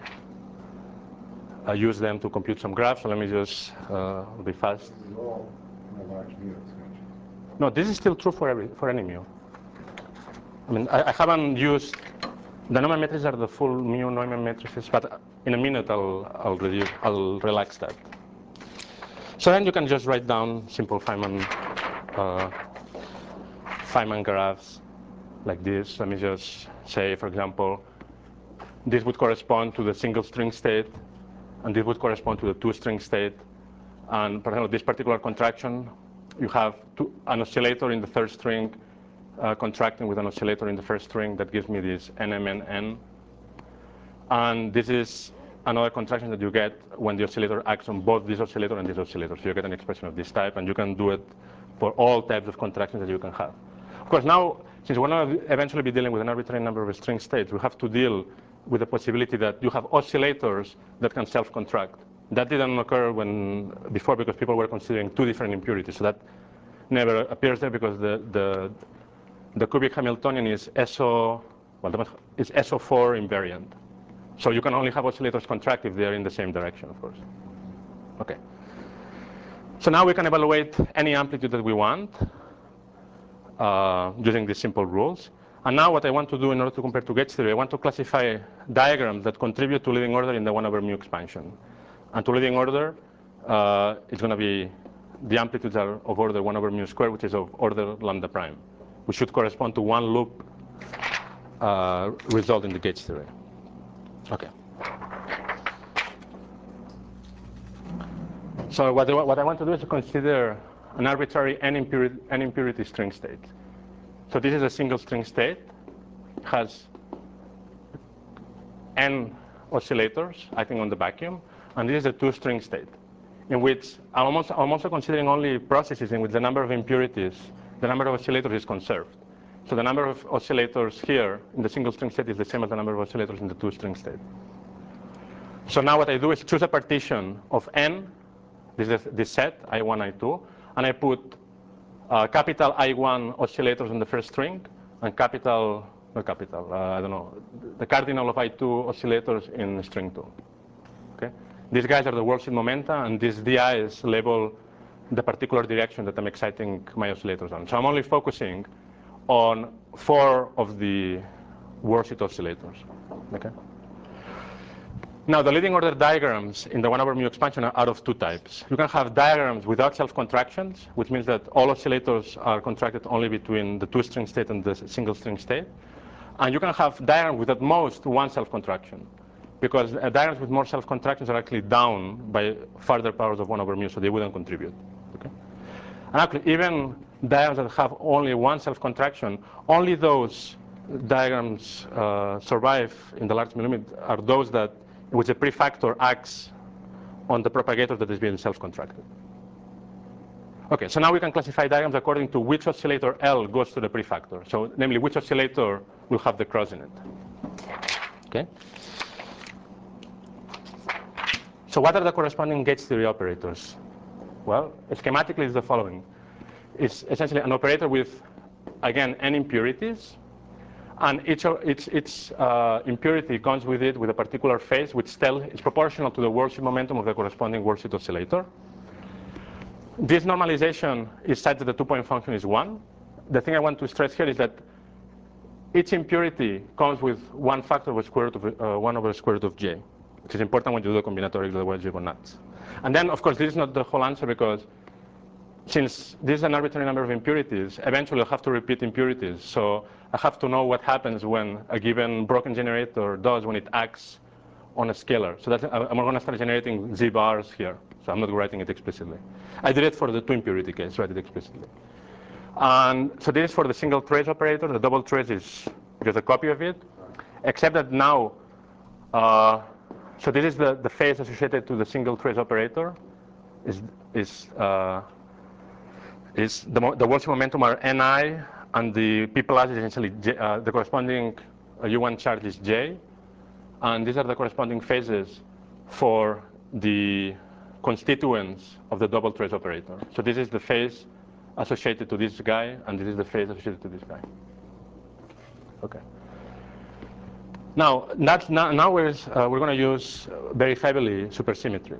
use them to compute some graphs. So let me just be fast. This is all in a large mu expansion. No, this is still true for any mu. I mean, I haven't used, the Neumann matrices are the full mu Neumann matrices, but in a minute I'll relax that. So then you can just write down simple Feynman graphs like this. Let me just say, for example, this would correspond to the single string state, and this would correspond to the two string state. And for example, this particular contraction, you have an oscillator in the third string contracting with an oscillator in the first string that gives me this NMNN. And this is another contraction that you get when the oscillator acts on both this oscillator and this oscillator. So you get an expression of this type, and you can do it for all types of contractions that you can have. Of course, now, since we're going to eventually be dealing with an arbitrary number of string states, we have to deal with the possibility that you have oscillators that can self-contract. That didn't occur before because people were considering two different impurities. So that never appears there because the cubic Hamiltonian is SO4 invariant. So you can only have oscillators contract if they're in the same direction, of course. Okay. So now we can evaluate any amplitude that we want using these simple rules. And now what I want to do in order to compare to gauge theory, I want to classify diagrams that contribute to leading order in the 1/mu expansion. And to leading order, it's going to be the amplitudes are of order 1 over mu squared, which is of order lambda prime, which should correspond to one loop result in the gauge theory. Okay. So what I want to do is to consider an arbitrary n impurity string state. So this is a single string state, has n oscillators acting on the vacuum, and this is a two-string state, in which I'm also considering only processes in which the number of impurities, the number of oscillators is conserved. So the number of oscillators here in the single string state is the same as the number of oscillators in the two-string state. So now what I do is choose a partition of n, this is this set, I1, I2, and I put capital I1 oscillators in the first string, and the cardinal of I2 oscillators in string 2. Okay? These guys are the worldsheet momenta, and these DIs label the particular direction that I'm exciting my oscillators on. So I'm only focusing on 4 of the worldsheet oscillators. Okay? Now, the leading order diagrams in the 1 over mu expansion are of two types. You can have diagrams without self-contractions, which means that all oscillators are contracted only between the two-string state and the single-string state. And you can have diagrams with at most one self-contraction, because diagrams with more self-contractions are actually down by further powers of 1 over mu, so they wouldn't contribute. Okay? And actually, even diagrams that have only one self-contraction, only those diagrams survive in the large limit are those that in which a prefactor acts on the propagator that is being self-contracted. Okay, so now we can classify diagrams according to which oscillator L goes to the prefactor. So, namely, which oscillator will have the cross in it. Okay. So what are the corresponding gauge theory operators? Well, schematically, it's the following. It's essentially an operator with, again, n impurities. And each impurity comes with it with a particular phase, which is proportional to the worldsheet momentum of the corresponding worldsheet oscillator. This normalization is such that the two-point function is 1. The thing I want to stress here is that each impurity comes with one factor of the square root of 1 over the square root of j, which is important when you do the combinatorics, otherwise you go nuts. And then, of course, this is not the whole answer, because since this is an arbitrary number of impurities, eventually I'll have to repeat impurities. So I have to know what happens when a given broken generator does when it acts on a scalar. So I'm going to start generating z bars here. So I'm not writing it explicitly. I did it for the two impurity case, write it explicitly. And so this is for the single trace operator. The double trace is just a copy of it, except that now, so this is the phase associated to the single trace operator. The worldsheet momentum are ni, and the p plus is essentially j, the corresponding U1 charge is j. And these are the corresponding phases for the constituents of the double trace operator. So this is the phase associated to this guy, and this is the phase associated to this guy. Okay. Now we're going to use very heavily supersymmetry.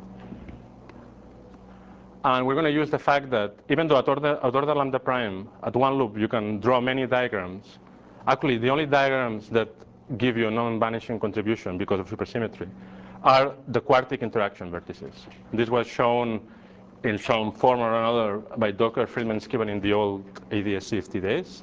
And we're going to use the fact that even though at order lambda prime, at one loop, you can draw many diagrams, actually the only diagrams that give you a non-vanishing contribution because of supersymmetry are the quartic interaction vertices. This was shown in some form or another by Docker, Friedman, Skiban in the old ADS-CFT days.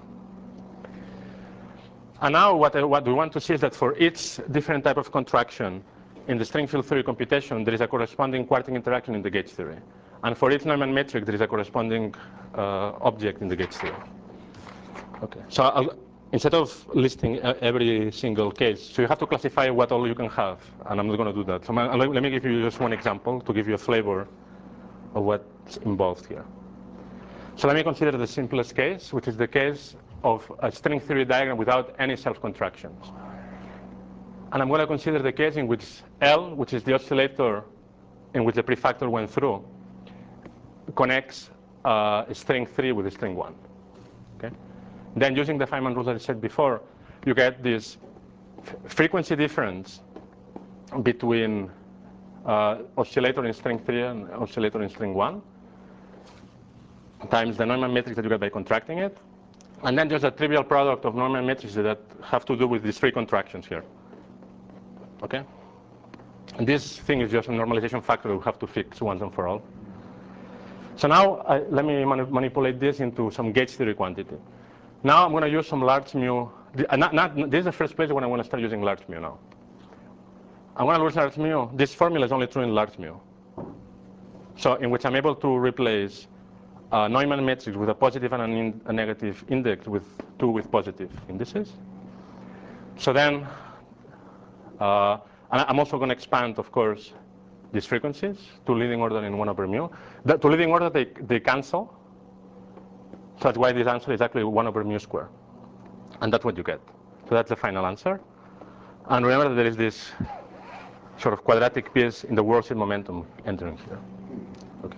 And now what we want to see is that for each different type of contraction in the string field theory computation, there is a corresponding quartic interaction in the gauge theory. And for each Neumann metric, there is a corresponding object in the gauge theory. Okay, so instead of listing every single case, so you have to classify what all you can have, and I'm not going to do that. So let me give you just one example to give you a flavor of what's involved here. So let me consider the simplest case, which is the case of a string theory diagram without any self-contractions. And I'm going to consider the case in which L, which is the oscillator in which the prefactor went through, connects string 3 with string 1. Okay? Then using the Feynman rules that I said before, you get this frequency difference between oscillator in string 3 and oscillator in string 1 times the Neumann matrix that you get by contracting it. And then just a trivial product of Neumann matrices that have to do with these three contractions here. Okay? And this thing is just a normalization factor we have to fix once and for all. So now let me manipulate this into some gauge theory quantity. Now I'm going to use some large mu. This is the first place when I want to start using large mu now. I'm going to use large mu. This formula is only true in large mu. So in which I'm able to replace Neumann matrix with a positive and a negative index with two with positive indices. So then, and I'm also going to expand, of course, these frequencies to leading order in 1 over mu. To leading order, they cancel. So that's why this answer is actually 1 over mu square. And that's what you get. So that's the final answer. And remember that there is this sort of quadratic piece in the world-sheet momentum entering here. Okay.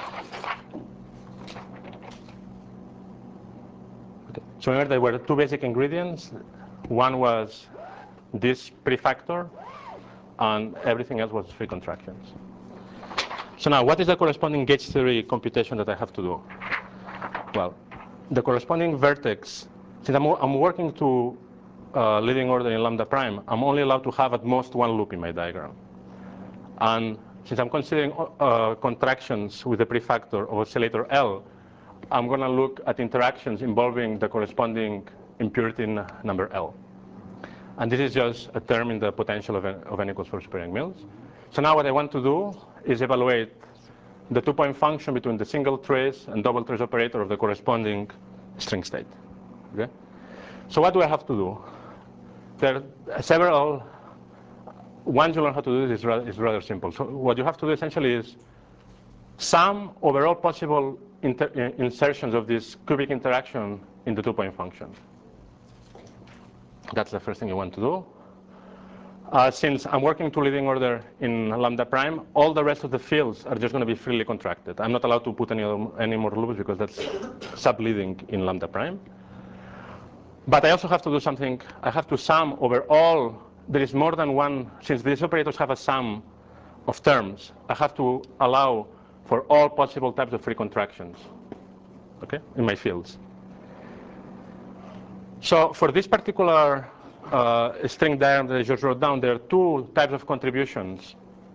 So remember there were two basic ingredients. One was this prefactor, and everything else was free contractions. So now, what is the corresponding gauge theory computation that I have to do? Well, the corresponding vertex, since I'm working to leading order in lambda prime, I'm only allowed to have at most one loop in my diagram. And since I'm considering contractions with the prefactor of oscillator L, I'm going to look at interactions involving the corresponding impurity number L. And this is just a term in the potential of n equals 4 Young Mills. So now what I want to do is evaluate the two-point function between the single trace and double trace operator of the corresponding string state. Okay? So what do I have to do? There are several. Once you learn how to do this, is rather simple. So what you have to do essentially is sum over all possible insertions of this cubic interaction in the two-point function. That's the first thing you want to do. Since I'm working to leading order in lambda prime, all the rest of the fields are just going to be freely contracted. I'm not allowed to put any more loops because that's subleading in lambda prime. But I also have to do something. I have to sum over all. There is more than one. Since these operators have a sum of terms, I have to allow for all possible types of free contractions, okay, in my fields. So for this particular string diagram that I just wrote down, there are two types of contributions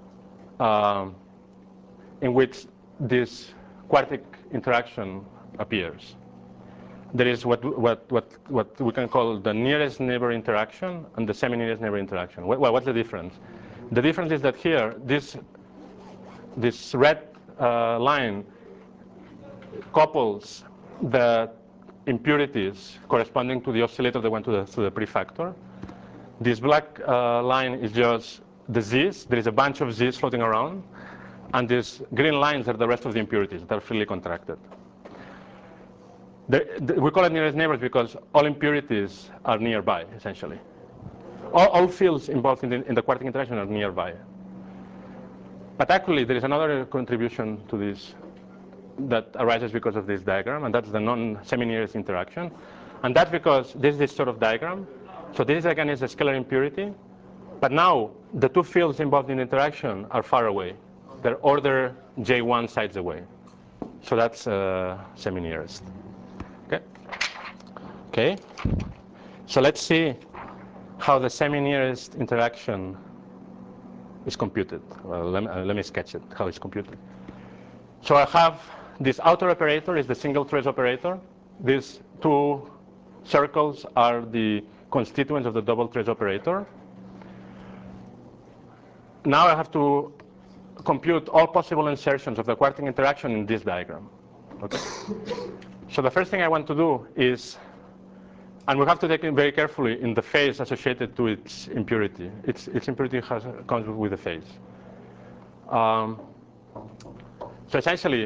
in which this quartic interaction appears. There is what we can call the nearest neighbor interaction and the semi-nearest neighbor interaction. Well, what's the difference? The difference is that here, this red line couples the impurities corresponding to the oscillator that went to the prefactor. This black line is just the z's. There is a bunch of z's floating around. And these green lines are the rest of the impurities that are freely contracted. We call it nearest neighbors because all impurities are nearby, essentially. All fields involved in the quartic interaction are nearby. But actually, there is another contribution to this that arises because of this diagram, and that's the non-semi-nearest interaction. And that's because this is this sort of diagram. So this, again, is a scalar impurity. But now, the two fields involved in the interaction are far away. They're order J1 sides away. So that's semi-nearest. Okay. So let's see how the semi-nearest interaction is computed. Well, let me sketch it, how it's computed. So I have this outer operator is the single trace operator. These two circles are the constituents of the double trace operator. Now I have to compute all possible insertions of the quartic interaction in this diagram. Okay. So the first thing I want to do is, and we have to take it very carefully in the phase associated to its impurity. Its impurity comes with the phase. So essentially,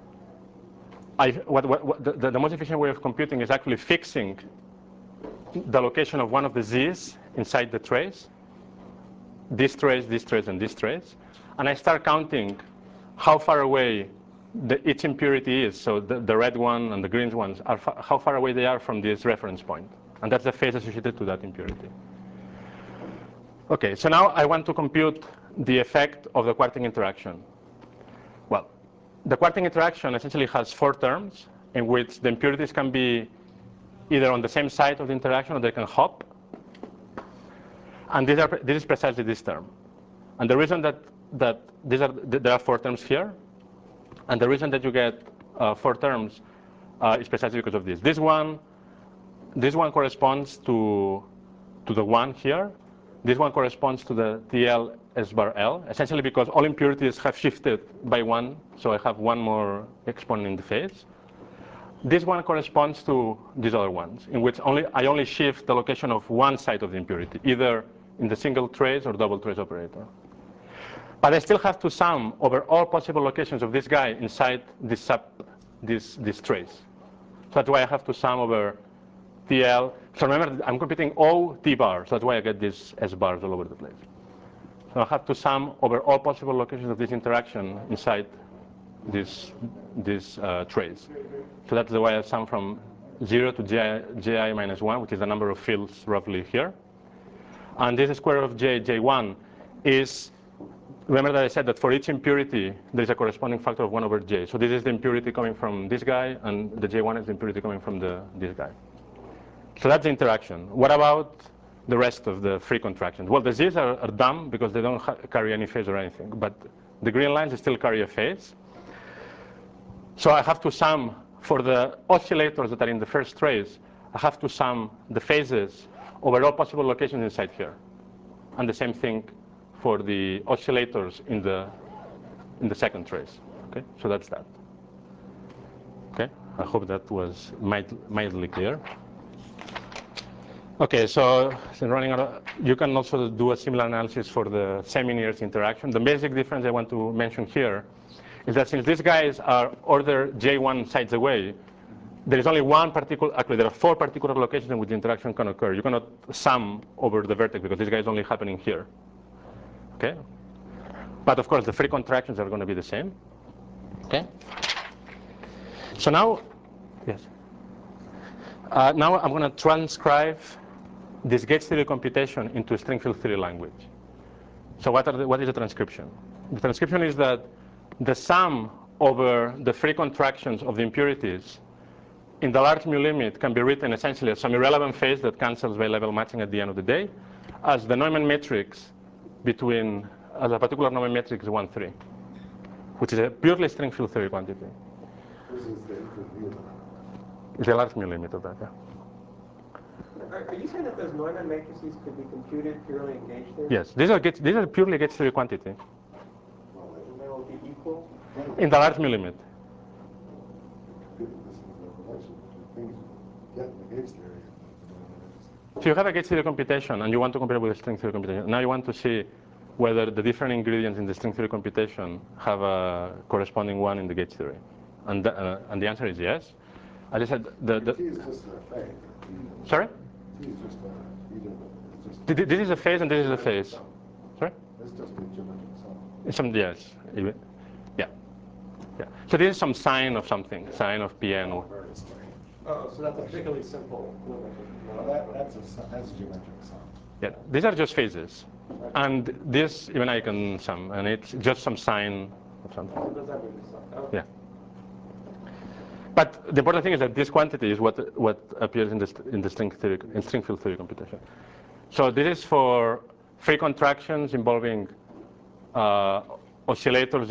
the most efficient way of computing is actually fixing the location of one of the z's inside the trace, this trace, this trace, and this trace. And I start counting how far away each impurity is. So the red one and the green ones, are how far away they are from this reference point. And that's the phase associated to that impurity. OK, so now I want to compute the effect of the quartic interaction. Well, the quartic interaction essentially has four terms in which the impurities can be either on the same side of the interaction or they can hop. And this is precisely this term. And the reason that there are four terms here And the reason that you get 4 terms is precisely because of this. This one corresponds to the 1 here. This one corresponds to the TL S bar L, essentially because all impurities have shifted by 1, so I have 1 more exponent in the phase. This one corresponds to these other ones, in which I only shift the location of one side of the impurity, either in the single trace or double trace operator. But I still have to sum over all possible locations of this guy inside this trace. So that's why I have to sum over TL. So remember, I'm computing O T bar, so that's why I get these S bars all over the place. So I have to sum over all possible locations of this interaction inside this trace. So that's the way I sum from 0 to ji minus 1, which is the number of fields roughly here. And this square of J1 is, remember that I said that for each impurity, there is a corresponding factor of 1 over J. So this is the impurity coming from this guy, and the J1 is the impurity coming from this guy. So that's the interaction. What about the rest of the free contractions? Well, the Z's are dumb because they don't carry any phase or anything. But the green lines still carry a phase. So I have to sum, for the oscillators that are in the first trace, I have to sum the phases over all possible locations inside here. And the same thing for the oscillators in the second trace. Okay, so that's that. Okay, I hope that was mildly clear. Okay, so running out, you can also do a similar analysis for the semi-nearest interaction. The basic difference I want to mention here is that since these guys are order J1 sides away, there is only one particular, actually there are 4 particular locations in which the interaction can occur. You cannot sum over the vertex because this guy is only happening here. Okay? But of course the free contractions are going to be the same. Okay? So now, yes. Now I'm going to transcribe this gauge theory computation into a string field theory language. So what is the transcription? The transcription is that the sum over the free contractions of the impurities in the large mu limit can be written essentially as some irrelevant phase that cancels by level matching at the end of the day, as the Neumann matrix as a particular Neumann matrix 1, 3, which is a purely string field theory quantity. This is the intermediate. It's a large mu limit of that, yeah. Are you saying that those Neumann matrices could be computed purely in gauge theory? Yes, these are purely gauge theory quantity And they will be equal? in the large mu limit. This is the relation between things you get in the gauge theory. So you have a gauge theory computation and you want to compare it with a string theory computation. Now you want to see whether the different ingredients in the string theory computation have a corresponding one in the gauge theory. And the answer is yes. As I said, T is just a phase. Sorry? T is just This is a phase and this is a phase. Sorry? It's just a geometric sum. Yes. Yeah. So this is some sign of something, sign of Pn. Oh, so that's a particularly simple limit. Well, that's a geometric sum. Yeah, these are just phases. And this, even I can sum, and it's just some sign of something. What does that mean? Okay. Yeah. But the important thing is that this quantity is what appears in the string field theory computation. So this is for free contractions involving oscillators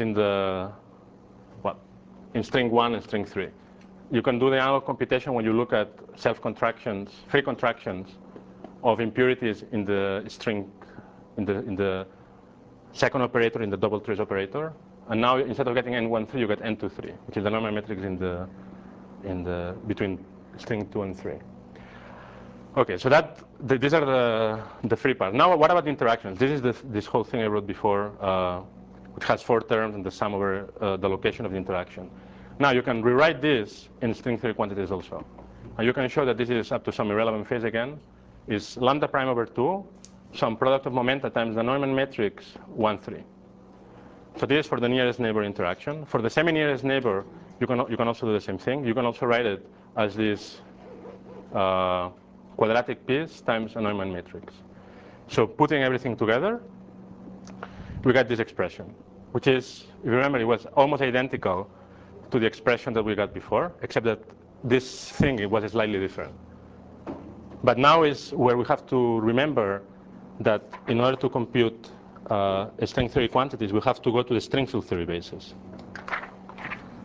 in string 1 and string 3. You can do the analog computation when you look at self-contractions, free contractions of impurities in the string, in the second operator, in the double trace operator. And now instead of getting N13, you get N23, which is the Neumann matrix between string 2 and 3. Okay, so these are the free part. Now, what about the interactions? This is this whole thing I wrote before, which has 4 terms and the sum over the location of the interaction. Now, you can rewrite this in string theory quantities also. And you can show that this is up to some irrelevant phase again, is lambda prime over 2, some product of momenta times the Neumann matrix 1, 3. So this is for the nearest neighbor interaction. For the semi-nearest neighbor, you can also do the same thing. You can also write it as this quadratic piece times a Neumann matrix. So putting everything together, we got this expression, which is, if you remember, it was almost identical to the expression that we got before, except that this thing it was slightly different. But now is where we have to remember that in order to compute string theory quantities, we have to go to the string field theory basis.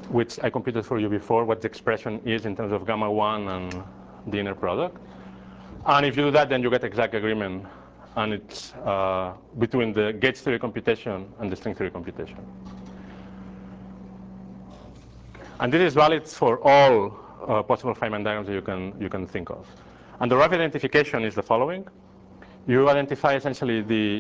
which I computed for you before, what the expression is in terms of gamma 1 and the inner product. And if you do that, then you get exact agreement. And it's between the gauge theory computation and the string theory computation. And this is valid for all possible Feynman diagrams that you can think of. And the rough identification is the following. You identify essentially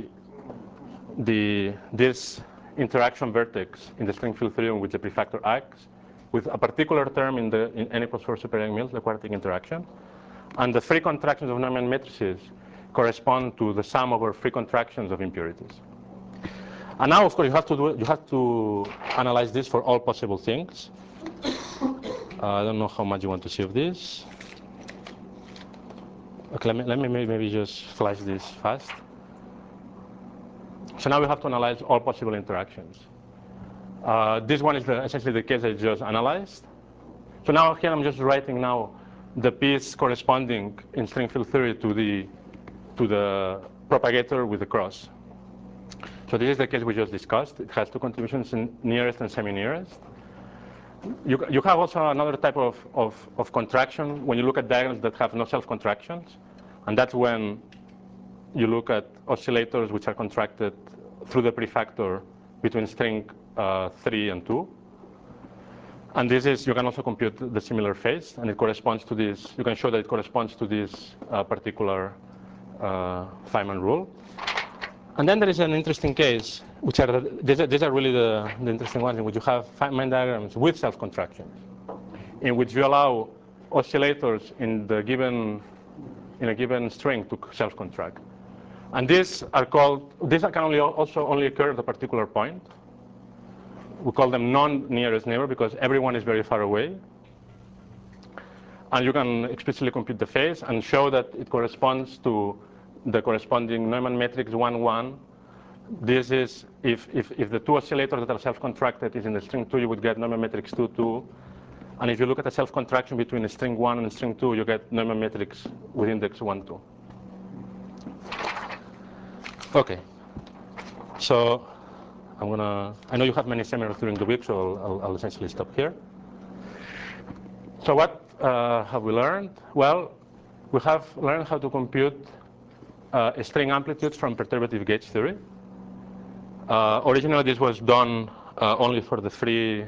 this interaction vertex in the string field theorem with the prefactor X, with a particular term in n equals 4 super-Young Mills, the quadratic interaction. And the free contractions of Neumann matrices correspond to the sum over free contractions of impurities. And now, of course, you have to analyze this for all possible things. I don't know how much you want to see of this. Okay, let me maybe just flash this fast. So now we have to analyze all possible interactions. This one is essentially the case I just analyzed. So now here I'm just writing now the piece corresponding in string field theory to the propagator with the cross. So this is the case we just discussed. It has two contributions in nearest and semi-nearest. You have also another type of contraction when you look at diagrams that have no self-contractions. And that's when you look at oscillators which are contracted through the prefactor between string 3 and 2. And this is, you can also compute the similar phase, and it corresponds to this. You can show that it corresponds to this particular Feynman rule. And then there is an interesting case, which are these are really the interesting ones, in which you have Feynman diagrams with self-contractions, in which you allow oscillators in a given string to self-contract. And these can only occur at a particular point. We call them non-nearest neighbor because everyone is very far away. And you can explicitly compute the phase and show that it corresponds to the corresponding Neumann matrix 1, 1. This is, if the two oscillators that are self-contracted is in the string 2, you would get Neumann matrix 2, 2. And if you look at the self-contraction between the string 1 and string 2, you get Neumann matrix with index 1, 2. Okay. So I know you have many seminars during the week, so I'll essentially stop here. So what have we learned? Well, we have learned how to compute string amplitudes from perturbative gauge theory. Originally, this was done only for the free,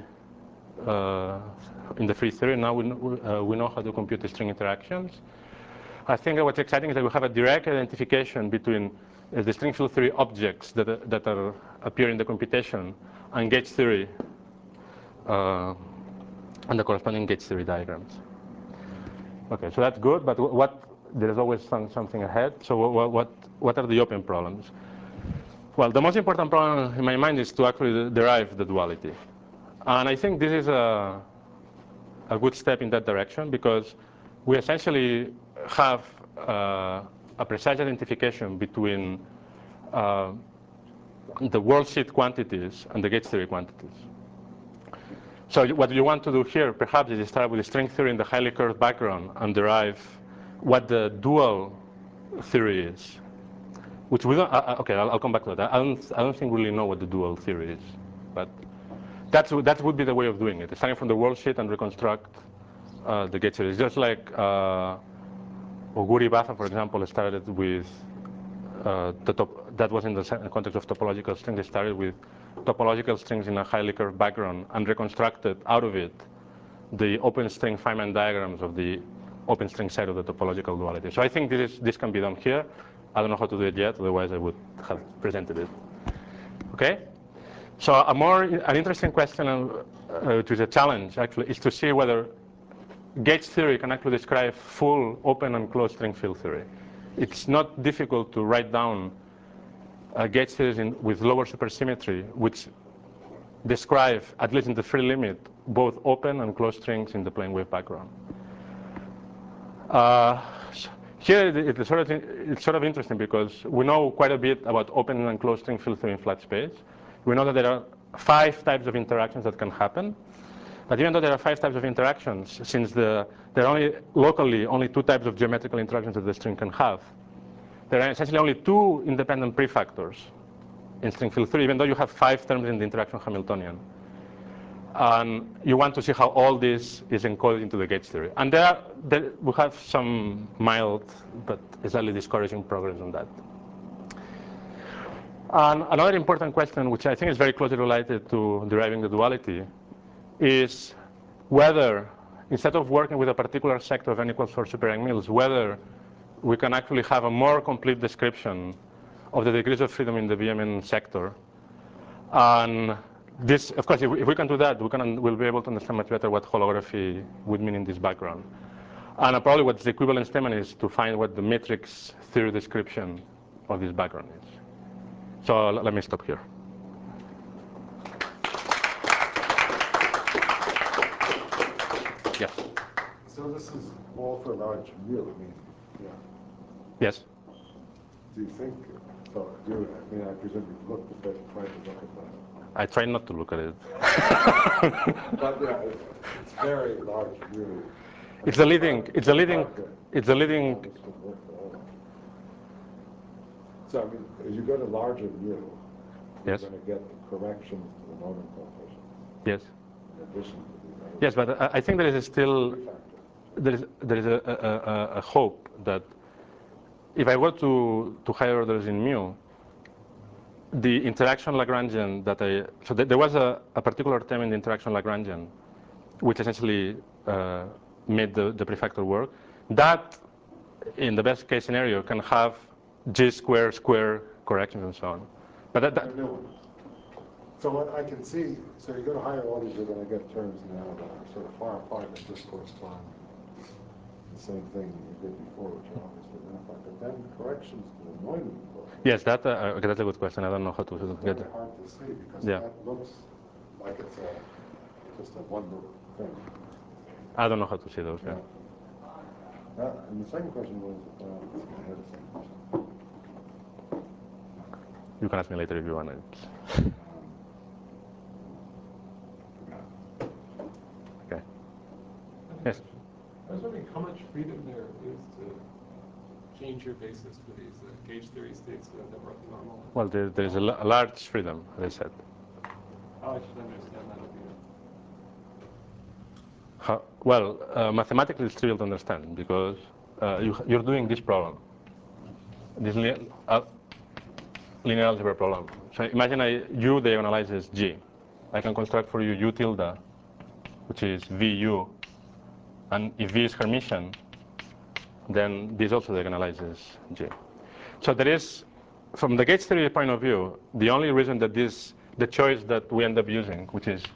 in the free theory. Now we know how to compute the string interactions. I think what's exciting is that we have a direct identification between the string field theory objects that appear in the computation and gauge theory and the corresponding gauge theory diagrams. Okay, so that's good, but there is always something ahead. So what are the open problems? Well, the most important problem in my mind is to actually derive the duality. And I think this is a good step in that direction because we essentially have a precise identification between the worldsheet quantities and the gauge theory quantities. So what you want to do here, perhaps, is start with the string theory in the highly curved background and derive what the dual theory is. Which we don't. Okay, I'll come back to that. I don't think we really know what the dual theory is, but that would be the way of doing it. Starting from the worldsheet and reconstruct the gauge theory. It's just like Oguri Baffa, for example, started with that was in the context of topological strings. They started with topological strings in a highly curved background and reconstructed out of it the open string Feynman diagrams of the open string side of the topological duality. So I think this can be done here. I don't know how to do it yet, otherwise I would have presented it. Okay? So an interesting question, which is a challenge actually, is to see whether gauge theory can actually describe full open and closed string field theory. It's not difficult to write down gauge theories with lower supersymmetry, which describe, at least in the free limit, both open and closed strings in the plane wave background. Here it's sort of interesting because we know quite a bit about open and closed string field theory in flat space. We know that there are 5 types of interactions that can happen. But even though there are 5 types of interactions, since there are only 2 types of geometrical interactions that the string can have, there are essentially only 2 independent prefactors in string field theory, even though you have 5 terms in the interaction Hamiltonian. And you want to see how all this is encoded into the gauge theory. And there we have some mild but slightly discouraging progress on that. And another important question, which I think is very closely related to deriving the duality, is whether, instead of working with a particular sector of n equals 4 super Yang-Mills, whether we can actually have a more complete description of the degrees of freedom in the BMN sector. And this, of course, if we can do that, we'll be able to understand much better what holography would mean in this background. And probably what the equivalent statement is to find what the matrix theory description of this background is. So let me stop here. Yes. So this is all for large mu, I mean, yeah. Yes. Do you think, so you, I mean, I presume you've looked at that, tried to look at that. I try not to look at it. But yeah, it's very large mu. It's a leading. So I mean, as you go to larger mu, Yes. you're going to get corrections to the moment coefficients. Yes. In addition to the other Yes, but I think there is still there is a hope that if I go to higher orders in mu, the interaction Lagrangian that so there was a particular term in the interaction Lagrangian, which essentially made the prefactor work. That, in the best case scenario, can have G square corrections and so on. But So what I can see, so you go to higher orders, you're going to get terms now that are sort of far apart and just correspond the same thing you did before, which are obviously identified. But then corrections to the Neumann coefficient. yes, that's a good question. I don't know how to get It's it. very hard to see because Yeah. that looks like it's just a one loop thing. I don't know how to see those. Yeah. And the second question was, I had the second question. You can ask me later if you want it. Okay. Yes. I was wondering how much freedom there is to change your basis for these gauge theory states that are orthonormal. Well, there is a large freedom, as I said. How I should understand that would be. Well, mathematically it's trivial to understand because you're doing this problem, this linear algebra problem. So imagine U diagonalizes G. I can construct for you U tilde, which is VU. And if V is Hermitian, then this also diagonalizes G. So there is, from the gauge theory point of view, the only reason that the choice that we end up using, which is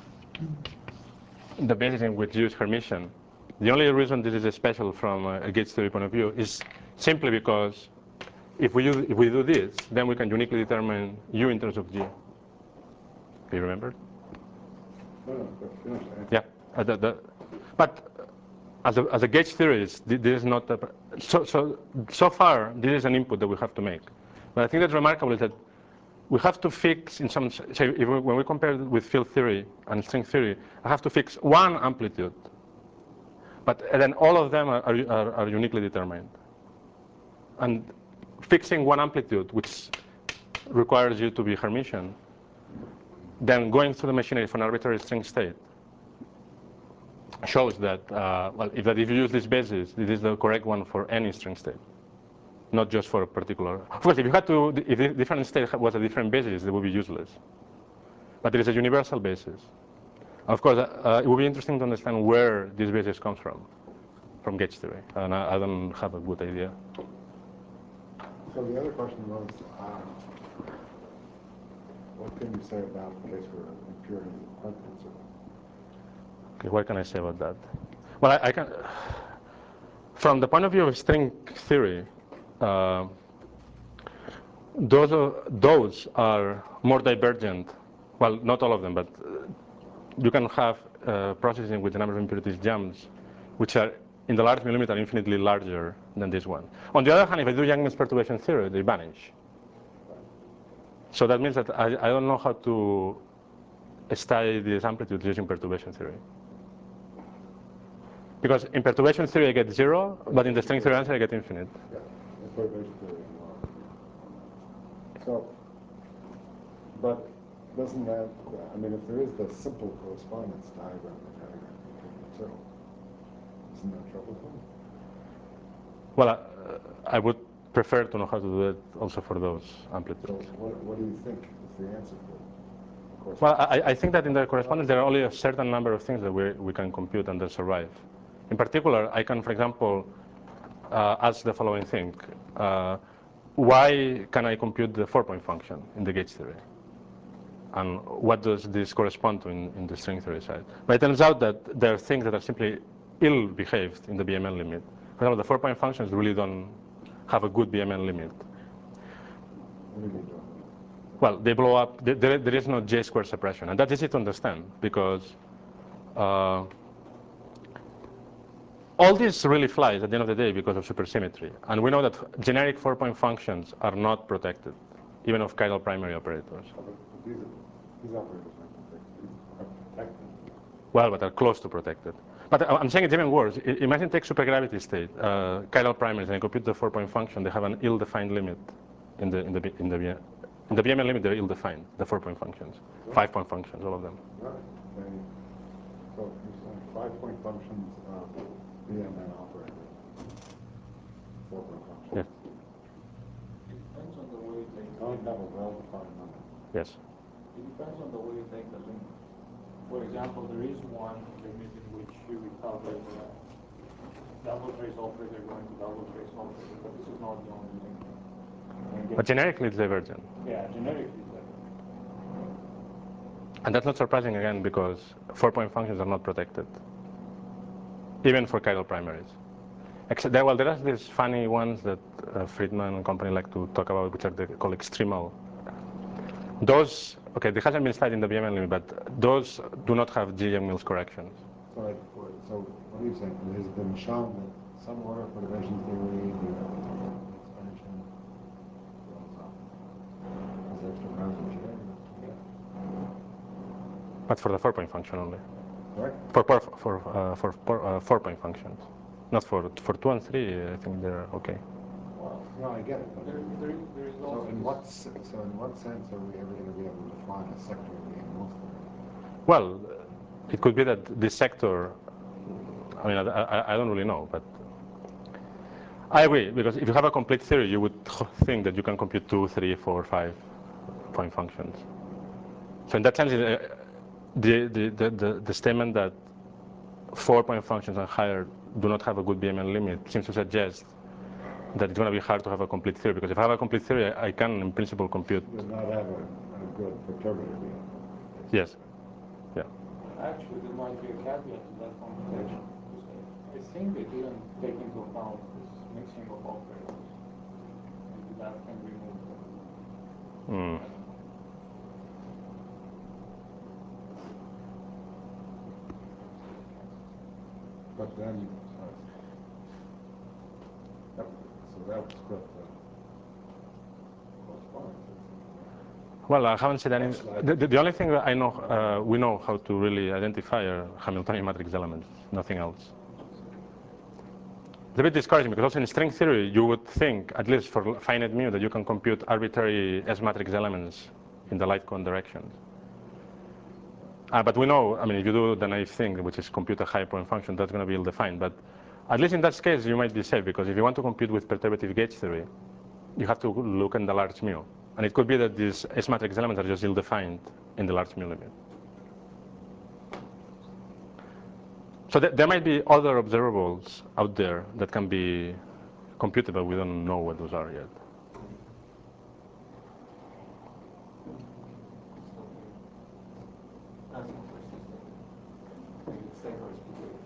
the basis in which U is Hermitian, the only reason this is special from a gauge theory point of view is simply because if we do this, then we can uniquely determine U in terms of G. Do you remember? No, finish. Yeah. But as a gauge theorist, this is not so far. This is an input that we have to make. But I think that's remarkable is that we have to fix in some. Say, when we compare it with field theory and string theory, I have to fix one amplitude. But then all of them are uniquely determined. And fixing one amplitude, which requires you to be Hermitian, then going through the machinery for an arbitrary string state shows that, well, if you use this basis, this is the correct one for any string state, not just for a particular. Of course, if the different state was a different basis, it would be useless. But there is a universal basis. Of course, it would be interesting to understand where this basis comes from gauge theory, and I don't have a good idea. So the other question was, what can you say about the case where impurities are unconsidered? Okay, what can I say about that? Well, I can. From the point of view of string theory, those are more divergent. Well, not all of them, but you can have processes in which the number of impurities jumps, which are in the large millimeter infinitely larger than this one. On the other hand, if I do Yang-Mills perturbation theory, they vanish. So that means that I don't know how to study this amplitude using perturbation theory. Because in perturbation theory I get 0, but in the string theory answer I get infinite. Yeah, perturbation theory. So, but doesn't that, I mean, if there is the simple correspondence diagram between the two, isn't that troublesome? Well, I would prefer to know how to do it also for those So amplitudes. what do you think is the answer for the Well, correspondence? I think that in the correspondence there are only a certain number of things that we can compute and then survive. In particular, I can, for example, ask the following thing. Why can I compute the 4-point function in the gauge theory? And what does this correspond to in the string theory side? But it turns out that there are things that are simply ill-behaved in the BMN limit. For example, the 4-point functions really don't have a good BMN limit. What do you mean, John? Well, they blow up. There is no J-square suppression, and that's easy to understand because all this really flies at the end of the day because of supersymmetry. And we know that generic 4-point functions are not protected, even of chiral primary operators. But these operators are protected. Well, but are close to protected. But I'm saying it's even worse. Imagine take supergravity state, chiral primaries, and you compute the 4-point function. They have an ill-defined limit in the BMN limit. They're ill-defined. The 4-point functions, 5-point functions, all of them. Right. So you're saying 5-point functions of BMN operator, 4-point functions. Yes. It depends on the way you take the Don't limit. have a well-defined number. Yes. It depends on the way you take the limit. For example, there is one limit in which you recover the double trace operator going to double trace operator, but this is not the only limit. But generically, it's divergent. Yeah, generically it's like And that's not surprising again because 4-point functions are not protected, even for chiral primaries. Except there are these funny ones that Friedman and company like to talk about, which are called extremal. Those, okay, they hasn't been studied in the BMN limit, but those do not have G.M. Mills corrections. So what are you saying? It has been shown that some order perturbation theory, the expansion goes up. Is extra powers of J? But for the 4-point function only. Correct? For 4-point functions. Not for 2 and 3, I think they're okay. Well, no, I get it. But there is so also in what sense are we ever going to be able to define a sector of the Mills theory? Well, it could be that this sector, I mean, I don't really know, but I agree, because if you have a complete theory, you would think that you can compute 2, 3, 4, 5-point functions. So in that sense, the statement that 4-point functions and higher do not have a good BMN limit seems to suggest that it's going to be hard to have a complete theory, because if I have a complete theory, I can, in principle, compute. Does not have a good perturbator BMN. Yes. Yeah. actually there might be a caveat to that computation. I think they didn't take into account this mixing of operators. Maybe that can remove them. Mm. But then, so that would split the correspondence. Well, I haven't said any. The only thing that I know, we know how to really identify are Hamiltonian matrix elements, nothing else. It's a bit discouraging because also in string theory, you would think, at least for finite mu, that you can compute arbitrary S-matrix elements in the light cone directions. But we know, I mean, if you do the naive thing, which is compute a high-point function, that's going to be ill-defined. But at least in that case, you might be safe, because if you want to compute with perturbative gauge theory, you have to look in the large mu. And it could be that these S-matrix elements are just ill-defined in the large mu limit. So there might be other observables out there that can be computed, but we don't know what those are yet. Asking for a system. Maybe the same goes for